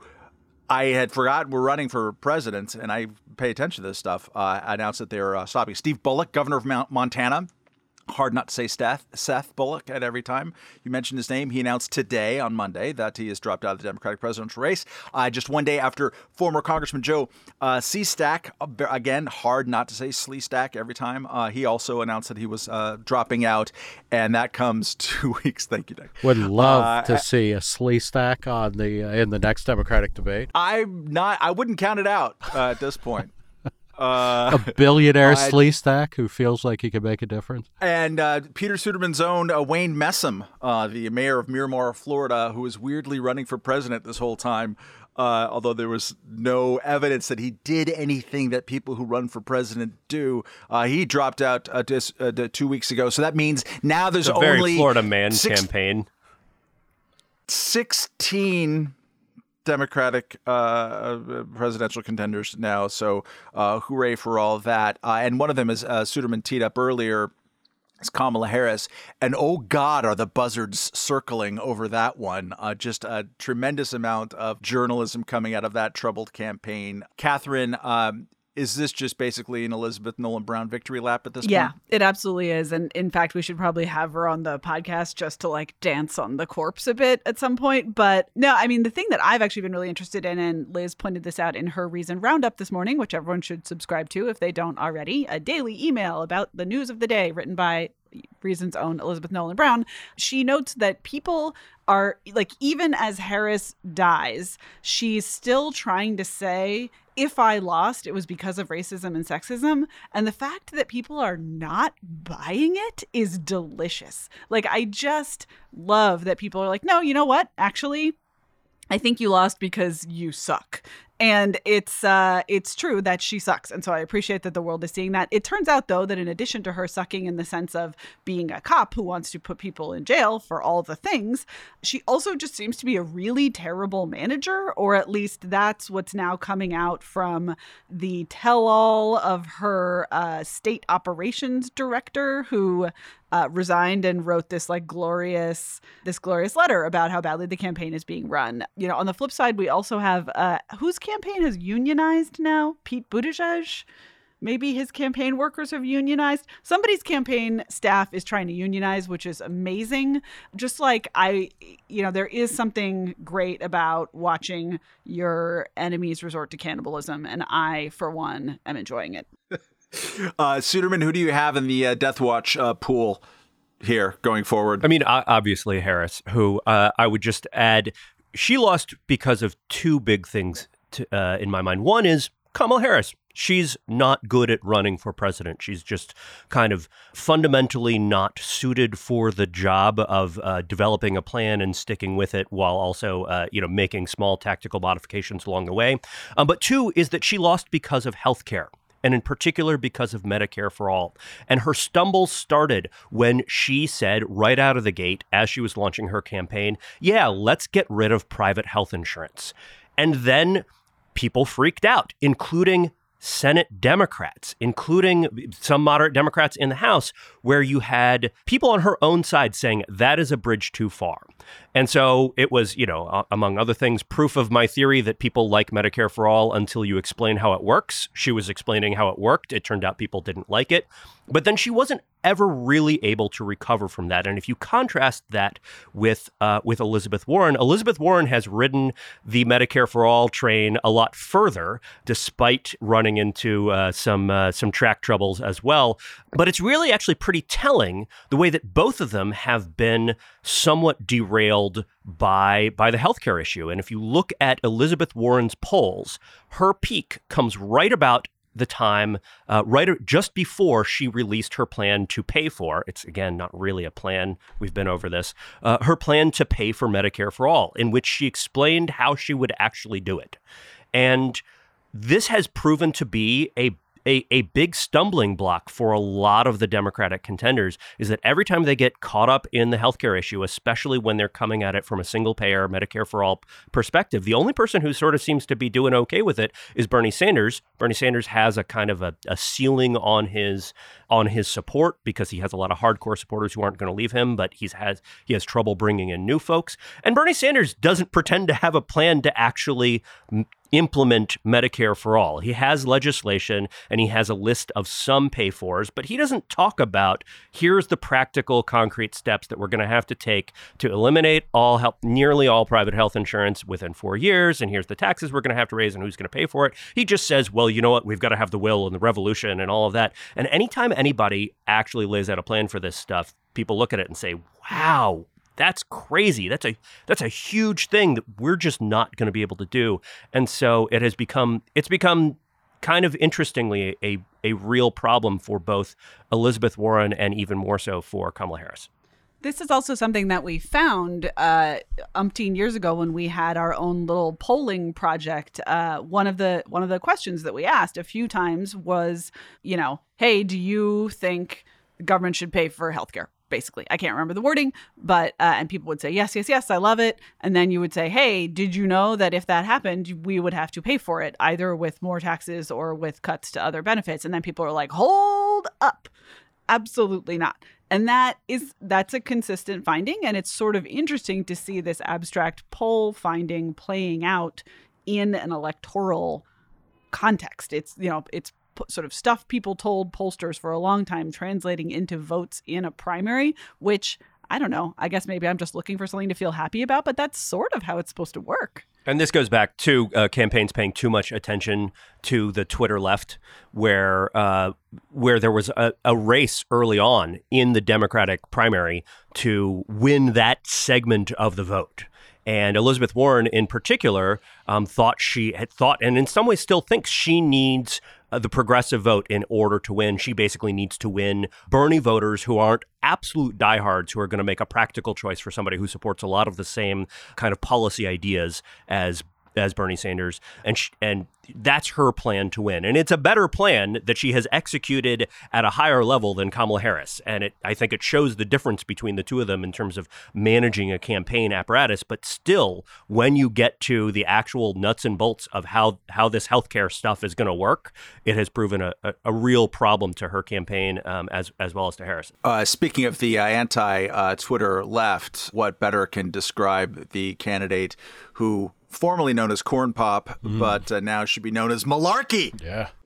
I had forgotten were running for president, and I pay attention to this stuff, uh, announced that they're uh, stopping. Steve Bullock, governor of Mount Montana. Hard not to say Seth, Seth Bullock at every time you mention his name. He announced today on Monday that he has dropped out of the Democratic presidential race. Uh, just one day after former Congressman Joe uh, Seastack, again, hard not to say Sleestack every time. Uh, he also announced that he was uh, dropping out, and that comes two weeks. Thank you, Nick. Would love uh, to see a Sleestack on the uh, in the next Democratic debate. I'm not. I wouldn't count it out uh, at this point. Uh, a billionaire uh, Sleestack who feels like he can make a difference. And uh, Peter Suderman's own uh, Wayne Messam, uh, the mayor of Miramar, Florida, who was weirdly running for president this whole time, uh, although there was no evidence that he did anything that people who run for president do. Uh, he dropped out uh, dis, uh, two weeks ago. So that means now there's it's a only very Florida man six, campaign. sixteen Democratic uh, presidential contenders now, so uh, hooray for all of that. Uh, and one of them, as uh, Suderman teed up earlier, is Kamala Harris. And oh God, are the buzzards circling over that one. Uh, just a tremendous amount of journalism coming out of that troubled campaign. Catherine, um, is this just basically an Elizabeth Nolan Brown victory lap at this yeah, point? Yeah, it absolutely is. And in fact, we should probably have her on the podcast just to like dance on the corpse a bit at some point. But no, I mean, the thing that I've actually been really interested in, and Liz pointed this out in her Reason Roundup this morning, which everyone should subscribe to if they don't already, a daily email about the news of the day written by Reason's own Elizabeth Nolan Brown. She notes that people are like, even as Harris dies, she's still trying to say, if I lost, it was because of racism and sexism. And the fact that people are not buying it is delicious. Like, I just love that people are like, no, you know what? Actually, I think you lost because you suck. And it's uh, it's true that she sucks. And so I appreciate that the world is seeing that. It turns out, though, that in addition to her sucking in the sense of being a cop who wants to put people in jail for all the things, she also just seems to be a really terrible manager, or at least that's what's now coming out from the tell-all of her uh, state operations director, who Uh, resigned and wrote this like glorious, this glorious letter about how badly the campaign is being run. You know, on the flip side, we also have uh, whose campaign has unionized now? Pete Buttigieg, maybe his campaign workers have unionized. Somebody's campaign staff is trying to unionize, which is amazing. Just like I, you know, there is something great about watching your enemies resort to cannibalism. And I, for one, am enjoying it. uh, Suderman, who do you have in the uh, Death Watch uh, pool here going forward? I mean, obviously Harris, who uh, I would just add, she lost because of two big things to, uh, in my mind. One is Kamala Harris. She's not good at running for president. She's just kind of fundamentally not suited for the job of uh, developing a plan and sticking with it while also, uh, you know, making small tactical modifications along the way. Um, but two is that she lost because of health care. And in particular, because of Medicare for All. And her stumbles started when she said right out of the gate, as she was launching her campaign, yeah, let's get rid of private health insurance. And then people freaked out, including Senate Democrats, including some moderate Democrats in the House, where you had people on her own side saying that is a bridge too far. And so it was, you know, among other things, proof of my theory that people like Medicare for All until you explain how it works. She was explaining how it worked. It turned out people didn't like it. But then she wasn't ever really able to recover from that. And if you contrast that with uh, with Elizabeth Warren, Elizabeth Warren has ridden the Medicare for All train a lot further, despite running into uh, some uh, some track troubles as well. But it's really actually pretty telling the way that both of them have been somewhat derailed by by the healthcare issue. And if you look at Elizabeth Warren's polls, her peak comes right about the time, uh, right just before she released her plan to pay for, it's again, not really a plan, we've been over this, uh, her plan to pay for Medicare for All, in which she explained how she would actually do it. And this has proven to be a A, a big stumbling block for a lot of the Democratic contenders, is that every time they get caught up in the healthcare issue, especially when they're coming at it from a single payer Medicare for All perspective, the only person who sort of seems to be doing okay with it is Bernie Sanders. Bernie Sanders has a kind of a, a ceiling on his on his support because he has a lot of hardcore supporters who aren't going to leave him, but he's has he has trouble bringing in new folks. And Bernie Sanders doesn't pretend to have a plan to actually m- implement Medicare for All. He has legislation and he has a list of some pay-fors, but he doesn't talk about here's the practical, concrete steps that we're going to have to take to eliminate all health, nearly all private health insurance within four years, and here's the taxes we're going to have to raise and who's going to pay for it. He just says, well, you know what, we've got to have the will and the revolution and all of that. And anytime anybody actually lays out a plan for this stuff, people look at it and say, wow, that's crazy. That's a that's a huge thing that we're just not going to be able to do. And so it has become it's become kind of interestingly a a real problem for both Elizabeth Warren and even more so for Kamala Harris. This is also something that we found uh, umpteen years ago when we had our own little polling project. Uh, one of the one of the questions that we asked a few times was, you know, hey, do you think the government should pay for healthcare? Basically, I can't remember the wording, but uh, and people would say, yes, yes, yes, I love it. And then you would say, hey, did you know that if that happened, we would have to pay for it, either with more taxes or with cuts to other benefits? And then people are like, hold up. Absolutely not. And that is that's a consistent finding. And it's sort of interesting to see this abstract poll finding playing out in an electoral context. It's, you know, it's sort of stuff people told pollsters for a long time translating into votes in a primary, which I don't know. I guess maybe I'm just looking for something to feel happy about, but that's sort of how it's supposed to work. And this goes back to uh, campaigns paying too much attention to the Twitter left, where uh, where there was a, a race early on in the Democratic primary to win that segment of the vote. And Elizabeth Warren, in particular, um, thought she had thought, and in some ways still thinks she needs uh, the progressive vote in order to win. She basically needs to win Bernie voters who aren't absolute diehards, who are going to make a practical choice for somebody who supports a lot of the same kind of policy ideas as as Bernie Sanders. And she, and that's her plan to win. And it's a better plan that she has executed at a higher level than Kamala Harris. And it, I think it shows the difference between the two of them in terms of managing a campaign apparatus. But still, when you get to the actual nuts and bolts of how, how this healthcare stuff is going to work, it has proven a, a, a real problem to her campaign um, as, as well as to Harris. Uh, speaking of the uh, anti-Twitter uh, left, what better can describe the candidate who formerly known as Corn Pop, mm. but uh, now should be known as Malarkey. Yeah.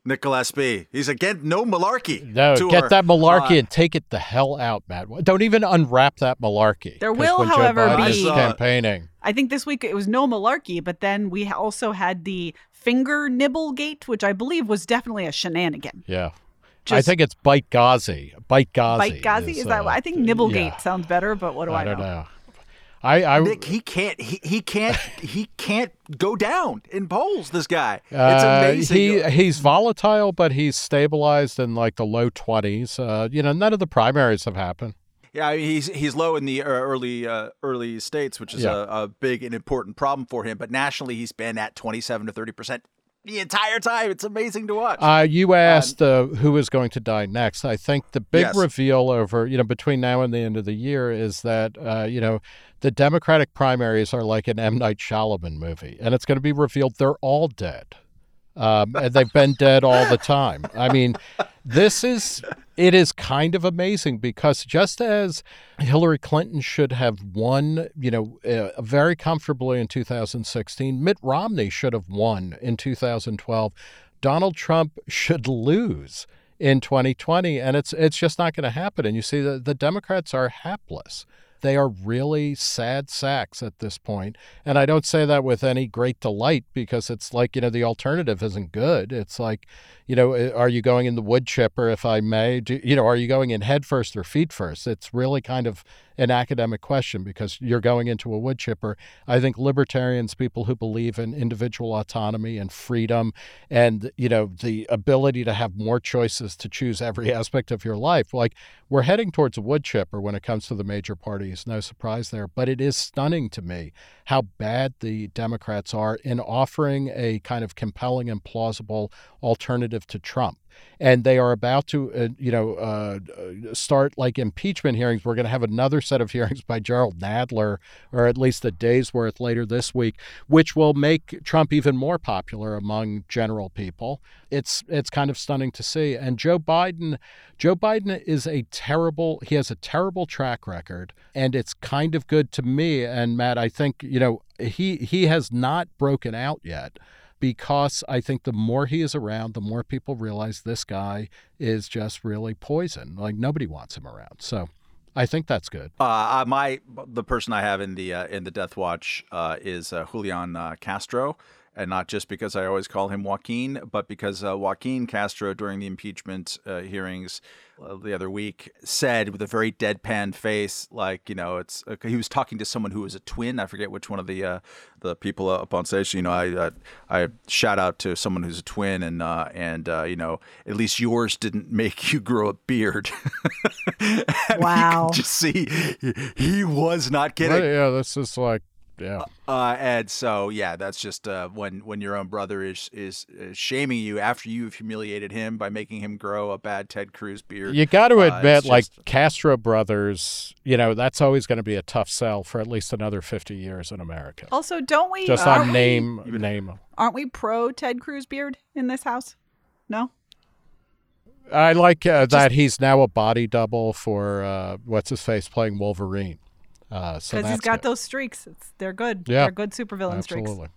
Nick Gillespie. He's again no malarkey. No, tour. get that malarkey Uh, and take it the hell out, Matt. Don't even unwrap that malarkey. There 'Cause will, when however, Joe Biden be- is campaigning. I think this week it was no malarkey, but then we also had the finger nibble gate, which I believe was definitely a shenanigan. Yeah. I Just- think it's Bite Ghazi. Bite Ghazi. Bite Ghazi? Is, that uh, what? I think Nibblegate yeah. sounds better, but what do I, I don't know? know. I, I Nick, he can't. He, he can't. he can't go down in polls. This guy. It's Uh, amazing. he he's volatile, but he's stabilized in like the low twenties. Uh, you know, none of the primaries have happened. Yeah, he's he's low in the uh, early uh, early states, which is Yeah. a, a big and important problem for him. But nationally, he's been at twenty-seven to thirty percent the entire time. It's amazing to watch. Uh, you asked uh, who is going to die next. I think the big Yes. reveal over, you know, between now and the end of the year is that, uh, you know, the Democratic primaries are like an M. Night Shyamalan movie, and it's going to be revealed they're all dead. Um, and they've been dead all the time. I mean, this is, it is kind of amazing because just as Hillary Clinton should have won, you know, uh, very comfortably in two thousand sixteen, Mitt Romney should have won in two thousand twelve. Donald Trump should lose in twenty twenty, and it's it's just not going to happen. And you see that the Democrats are hapless. They are really sad sacks at this point. And I don't say that with any great delight because it's like, you know, the alternative isn't good. It's like, you know, are you going in the wood chipper, if I may? Do, you know, are you going in head first or feet first? It's really kind of an academic question because you're going into a wood chipper. I think libertarians, people who believe in individual autonomy and freedom and, you know, the ability to have more choices to choose every aspect of your life, like we're heading towards a wood chipper when it comes to the major parties. No surprise there. But it is stunning to me how bad the Democrats are in offering a kind of compelling and plausible alternative to Trump. And they are about to, uh, you know, uh, start like impeachment hearings. We're going to have another set of hearings by Gerald Nadler, or at least a day's worth later this week, which will make Trump even more popular among general people. It's it's kind of stunning to see. And Joe Biden, Joe Biden is a terrible, he has a terrible track record, and it's kind of good to me. And Matt, I think, you know, he he has not broken out yet. Because I think the more he is around, the more people realize this guy is just really poison. Like nobody wants him around. So I think that's good. Uh, my the person I have in the uh, in the Death Watch uh, is uh, Julian uh, Castro. And not just because I always call him Joaquin, but because uh, Joaquin Castro, during the impeachment uh, hearings uh, the other week, said with a very deadpan face, like, you know, it's uh, he was talking to someone who was a twin. I forget which one of the uh, the people up on stage. You know, I uh, I shout out to someone who's a twin, and uh, and uh, you know, at least yours didn't make you grow a beard. Wow! You can just see he, he was not kidding. Right, yeah, this is like. Yeah. Uh, and so, yeah, that's just uh, when when your own brother is, is is shaming you after you've humiliated him by making him grow a bad Ted Cruz beard. You got to uh, admit, just, like Castro brothers, you know, that's always going to be a tough sell for at least another fifty years in America. Also, don't we Just aren't on name, we, name. Aren't we pro Ted Cruz beard in this house? No. I like uh, that he's now a body double for uh, what's his face playing Wolverine. Uh, so Because he's that's got good. those streaks. It's, they're good. Yeah. They're good supervillain streaks. Absolutely.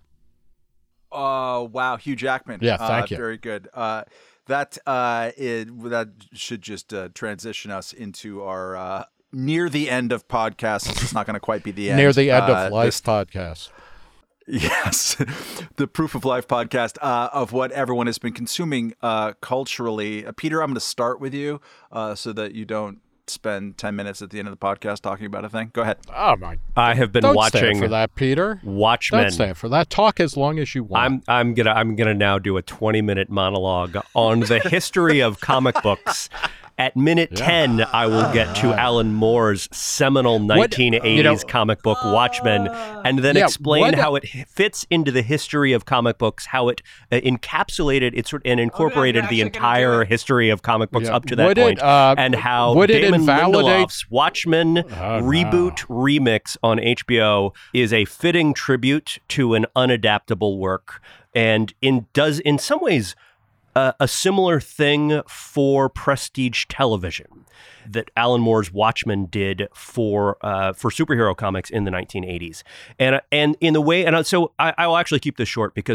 Oh, wow, Hugh Jackman. Yeah, thank uh, you. Very good. Uh, that uh, it, that should just uh, transition us into our uh, near the end of podcasts. It's not going to quite be the end. Near the end uh, of life this- podcast. Yes, the Proof of Life podcast uh, of what everyone has been consuming uh, culturally. Uh, Peter, I'm going to start with you uh, so that you don't spend ten minutes at the end of the podcast talking about a thing. Go ahead. Oh my! I have been Don't watching stand for that, Peter. Watchmen. Don't stand for that. Talk as long as you want. I'm I'm gonna I'm gonna now do a twenty minute monologue on the history of comic books. At minute Yeah. ten, I will get to Alan Moore's seminal nineteen eighties you know- comic book Watchmen, and then Yeah, explain what- how it h- fits into the history of comic books, how it uh, encapsulated it sort and incorporated the entire history of comic books Yeah. up to that Would it, point, uh, and how would it Damon invalidate- Lindelof's Watchmen Oh, reboot remix on H B O is a fitting tribute to an unadaptable work, and in does in some ways. Uh, a similar thing for prestige television that Alan Moore's Watchmen did for uh, for superhero comics in the nineteen eighties, and and in the way, and so I, I will actually keep this short because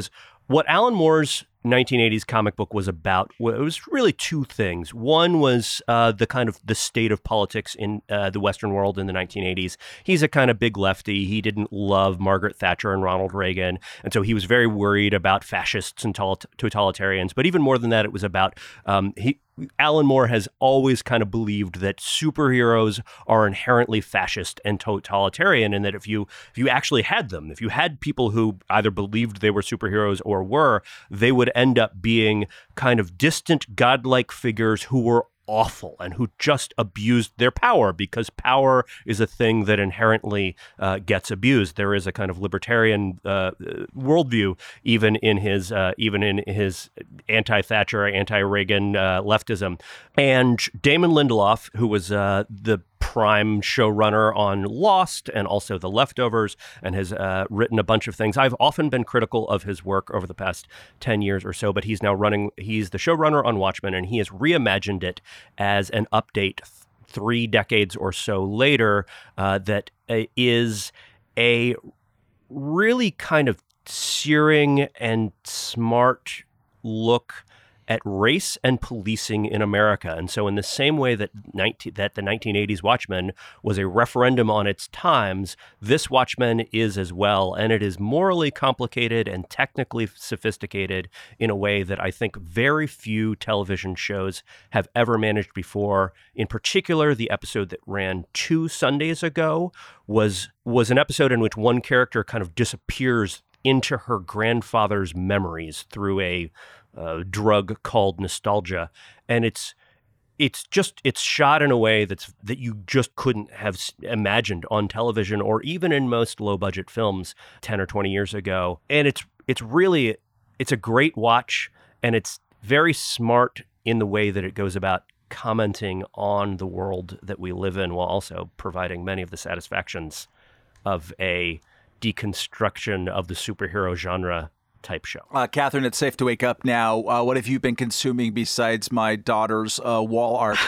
what Alan Moore's nineteen eighties comic book was about, well, it was really two things. One was uh, the kind of the state of politics in uh, the Western world in the nineteen eighties. He's a kind of big lefty. He didn't love Margaret Thatcher and Ronald Reagan. And so he was very worried about fascists and totalitarians. But even more than that, it was about um, he. Alan Moore has always kind of believed that superheroes are inherently fascist and totalitarian, and that if you if you actually had them, if you had people who either believed they were superheroes or were, they would end up being kind of distant, godlike figures who were awful and who just abused their power, because power is a thing that inherently uh, gets abused. There is a kind of libertarian uh, worldview even in his uh, even in his anti-Thatcher, anti-Reagan uh, leftism. And Damon Lindelof, who was uh, the prime showrunner on Lost and also The Leftovers, and has uh, written a bunch of things. I've often been critical of his work over the past ten years or so, but he's now running, he's the showrunner on Watchmen, and he has reimagined it as an update th- three decades or so later uh, that uh, is a really kind of searing and smart look at race and policing in America. And so in the same way that nineteen, that the nineteen eighties Watchmen was a referendum on its times, this Watchmen is as well. And it is morally complicated and technically sophisticated in a way that I think very few television shows have ever managed before. In particular, the episode that ran two Sundays ago was was an episode in which one character kind of disappears into her grandfather's memories through a Uh, drug called nostalgia, and it's it's just it's shot in a way that's that you just couldn't have imagined on television or even in most low budget films ten or twenty years ago. And it's it's really it's a great watch, and it's very smart in the way that it goes about commenting on the world that we live in, while also providing many of the satisfactions of a deconstruction of the superhero genre type show. Uh, Catherine, it's safe to wake up now. Uh, what have you been consuming besides my daughter's uh, wall art?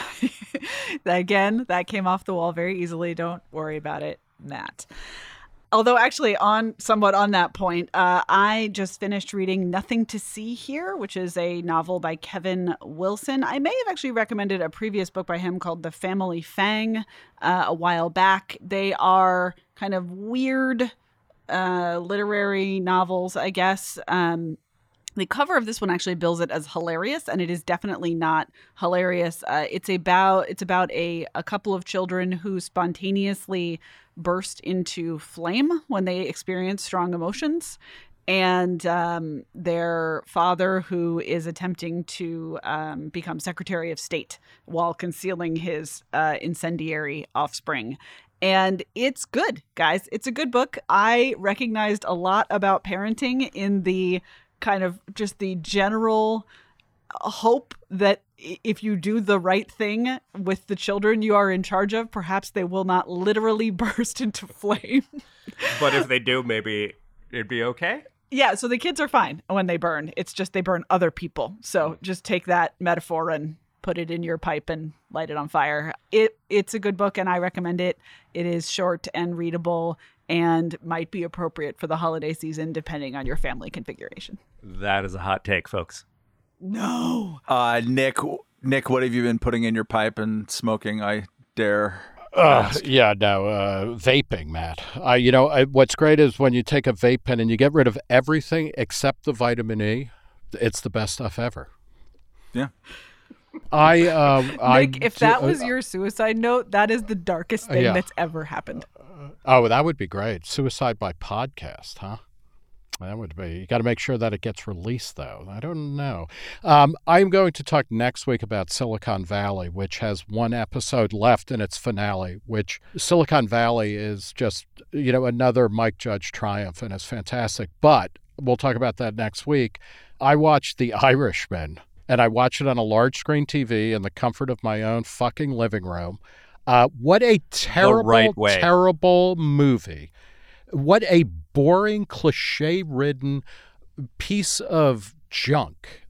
Again, that came off the wall very easily. Don't worry about it, Matt. Although actually on somewhat on that point, uh, I just finished reading Nothing to See Here, which is a novel by Kevin Wilson. I may have actually recommended a previous book by him called The Family Fang uh, a while back. They are kind of weird uh, literary novels, I guess. Um, the cover of this one actually bills it as hilarious, and it is definitely not hilarious. Uh, it's about it's about a, a couple of children who spontaneously burst into flame when they experience strong emotions, and um, their father, who is attempting to um, become Secretary of State while concealing his uh, incendiary offspring. And it's good, guys. It's a good book. I recognized a lot about parenting in the kind of just the general hope that if you do the right thing with the children you are in charge of, perhaps they will not literally burst into flame. But if they do, maybe it'd be okay? Yeah, so the kids are fine when they burn. It's just they burn other people. So just take that metaphor and put it in your pipe and light it on fire. It It's a good book, and I recommend it. It is short and readable and might be appropriate for the holiday season, depending on your family configuration. That is a hot take, folks. No. Uh, Nick, Nick, what have you been putting in your pipe and smoking? I dare Uh, yeah, no, uh, vaping, Matt. Uh, you know, I, what's great is when you take a vape pen and you get rid of everything except the vitamin E, it's the best stuff ever. Yeah. I, uh, Nick, I, if that uh, was your suicide note, that is the darkest thing yeah. that's ever happened. Oh, that would be great. Suicide by podcast, huh? That would be. You got to make sure that it gets released, though. I don't know. Um, I'm going to talk next week about Silicon Valley, which has one episode left in its finale, which Silicon Valley is just, you know, another Mike Judge triumph, and it's fantastic. But we'll talk about that next week. I watched The Irishman, and I watched it on a large screen T V in the comfort of my own fucking living room. Uh, what a terrible, right way. terrible movie. What a boring, cliche-ridden piece of junk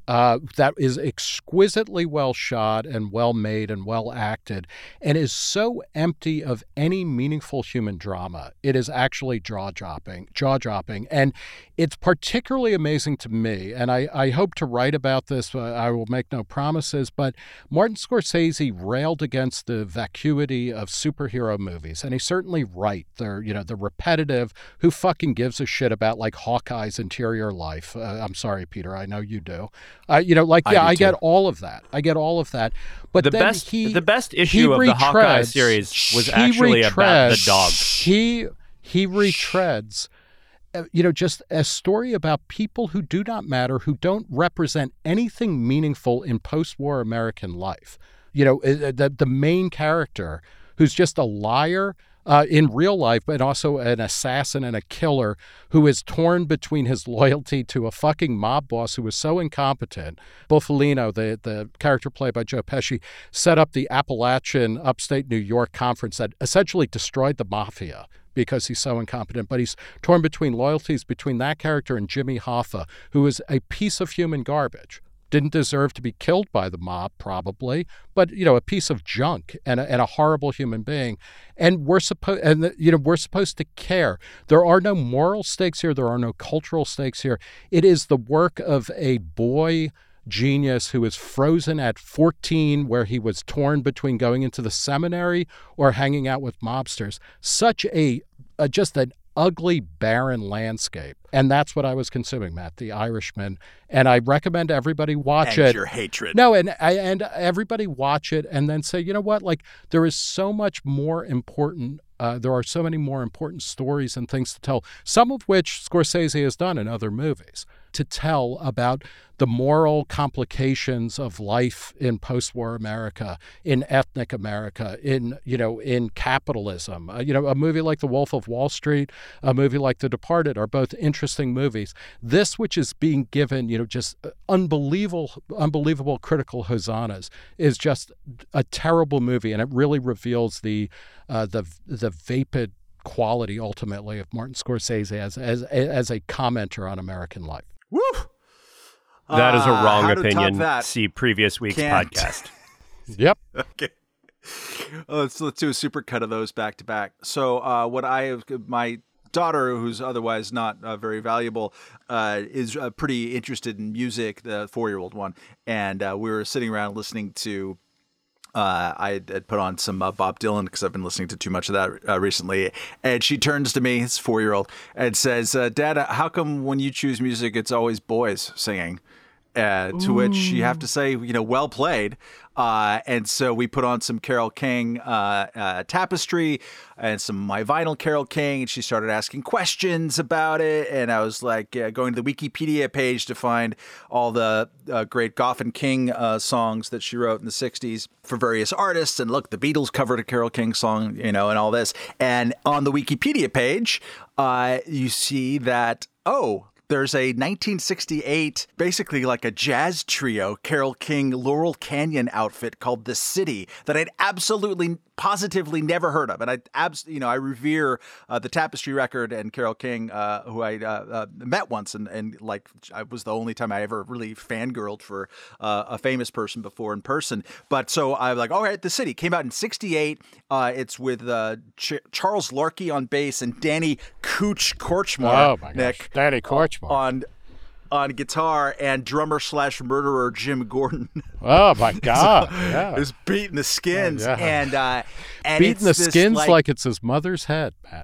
uh, that is exquisitely well shot and well made and well acted, and is so empty of any meaningful human drama. It is actually jaw-dropping, jaw-dropping, and it's particularly amazing to me, and I, I hope to write about this. Uh, I will make no promises, but Martin Scorsese railed against the vacuity of superhero movies, and he's certainly right. They're, you know, they're repetitive. Who fucking gives a shit about, like, Hawkeye's interior life? Uh, I'm sorry, Peter, I know you do. Uh, you know, like, yeah, I, I get all of that. I get all of that. But the then best, he, the best issue of the Hawkeye series was actually about the dog. He he retreads, uh, you know, just a story about people who do not matter, who don't represent anything meaningful in post-war American life. You know, the the main character who's just a liar. Uh, in real life, but also an assassin and a killer who is torn between his loyalty to a fucking mob boss who is so incompetent. Bufalino, the, the character played by Joe Pesci, set up the Appalachian upstate New York conference that essentially destroyed the mafia because he's so incompetent. But he's torn between loyalties between that character and Jimmy Hoffa, who is a piece of human garbage. Didn't deserve to be killed by the mob, probably, but, you know, a piece of junk and a, and a horrible human being. And we're supposed, and the, you know, we're supposed to care. There are no moral stakes here. There are no cultural stakes here. It is the work of a boy genius who is frozen at fourteen, where he was torn between going into the seminary or hanging out with mobsters. Such a, a just an ugly, barren landscape. And that's what I was consuming, Matt, The Irishman. And I recommend everybody watch and it. Your hatred. No, and and everybody watch it and then say, you know what, like, there is so much more important, uh, there are so many more important stories and things to tell, some of which Scorsese has done in other movies, to tell about the moral complications of life in post-war America, in ethnic America, in, you know, in capitalism. Uh, you know, a movie like The Wolf of Wall Street, a movie like The Departed are both interesting movies. This, which is being given, you know, just unbelievable, unbelievable critical hosannas, is just a terrible movie, and it really reveals the uh, the the vapid quality ultimately of Martin Scorsese as as as a commenter on American life. Woo! That is a wrong uh, opinion. See previous week's Can't. podcast. Yep. Okay. Uh, let's let's do a super cut of those back to back. So, uh, what I have, my daughter, who's otherwise not uh, very valuable, uh, is uh, pretty interested in music. The four-year-old one, and uh, we were sitting around listening to. Uh, I had put on some uh, Bob Dylan because I've been listening to too much of that uh, recently. And she turns to me, it's four-year-old, and says, uh, "Dad, how come when you choose music, it's always boys singing?" Uh, to which you have to say, you know, well played. Uh, and so we put on some Carole King uh, uh, Tapestry and some My Vinyl Carole King, and she started asking questions about it. And I was like uh, going to the Wikipedia page to find all the uh, great Goff and King uh, songs that she wrote in the sixties for various artists. And look, the Beatles covered a Carole King song, you know, and all this. And on the Wikipedia page, uh, you see that, oh, there's a nineteen sixty-eight, basically like a jazz trio, Carole King Laurel Canyon outfit called The City that I'd absolutely, positively never heard of. And I, abs- you know, I revere uh, the Tapestry record and Carole King, uh, who I uh, uh, met once, and, and like I was the only time I ever really fangirled for uh, a famous person before in person. But so I'm like, all right, The City came out in sixty-eight. Uh, it's with uh, Ch- Charles Larkey on bass and Danny Cooch Korchmar. Oh my Nick, gosh, Danny Korchmar on on guitar, and drummer slash murderer Jim Gordon. Oh my God! Yeah, is beating the skins oh, yeah. and uh, and beating it's the this, skins like, like it's his mother's head, Matt.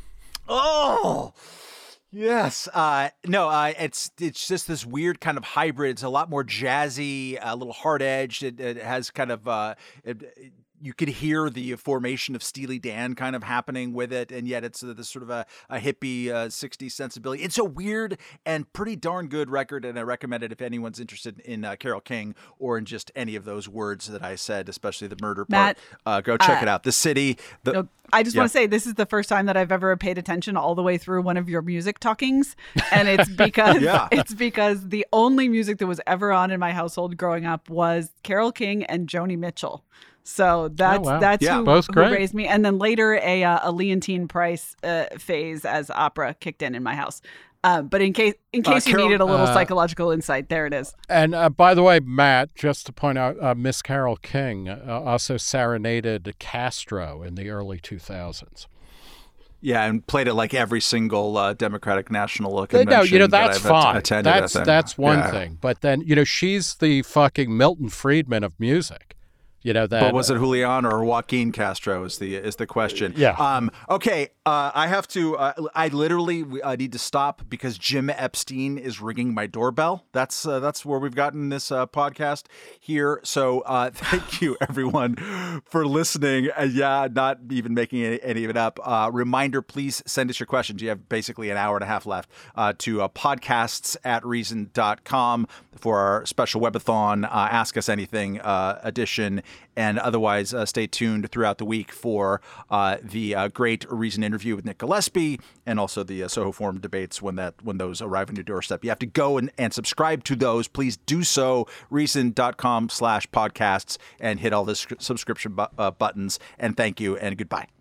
Oh. Yes. Uh, no, uh, it's it's just this weird kind of hybrid. It's a lot more jazzy, a little hard edged. It, it has kind of uh, it, it, you could hear the formation of Steely Dan kind of happening with it, and yet it's uh, this sort of a, a hippie uh, sixties sensibility. It's a weird and pretty darn good record, and I recommend it if anyone's interested in uh, Carole King or in just any of those words that I said, especially the murder Matt, part. Uh, go check uh, it out. The City. The, no, I just yeah. want to say this is the first time that I've ever paid attention all the way through one of your music talkings, and it's because yeah. it's because the only music that was ever on in my household growing up was Carole King and Joni Mitchell. So that's oh, wow. that's yeah, who, both who great. raised me. And then later, a uh, a Leontine Price uh, phase as opera kicked in in my house. Uh, but in case in case Uh, you Carol- needed a little uh, psychological insight, there it is. And uh, by the way, Matt, just to point out, uh, Miss Carole King uh, also serenaded Castro in the early two thousands. Yeah, and played it like every single uh, Democratic National Convention. No, you know, that that's I've at- fine. attended, That's I think. that's one Yeah. thing. But then, you know, she's the fucking Milton Friedman of music. You know that. But was it Julian or Joaquin Castro is the is the question. Yeah. Um, okay. Uh, I have to. Uh, I literally uh, need to stop because Jim Epstein is ringing my doorbell. That's uh, that's where we've gotten this uh, podcast here. So uh, thank you everyone for listening. Uh, yeah, not even making any, any of it up. Uh, reminder: please send us your questions. You have basically an hour and a half left uh, to uh, podcasts at reason dot com for our special webathon. Uh, Ask Us Anything uh, edition. And otherwise, uh, stay tuned throughout the week for uh, the uh, great Reason interview with Nick Gillespie and also the uh, Soho Forum debates when that when those arrive on your doorstep. You have to go and, and subscribe to those. Please do so. reason dot com slash podcasts and hit all the sc- subscription bu- uh, buttons. And thank you and goodbye.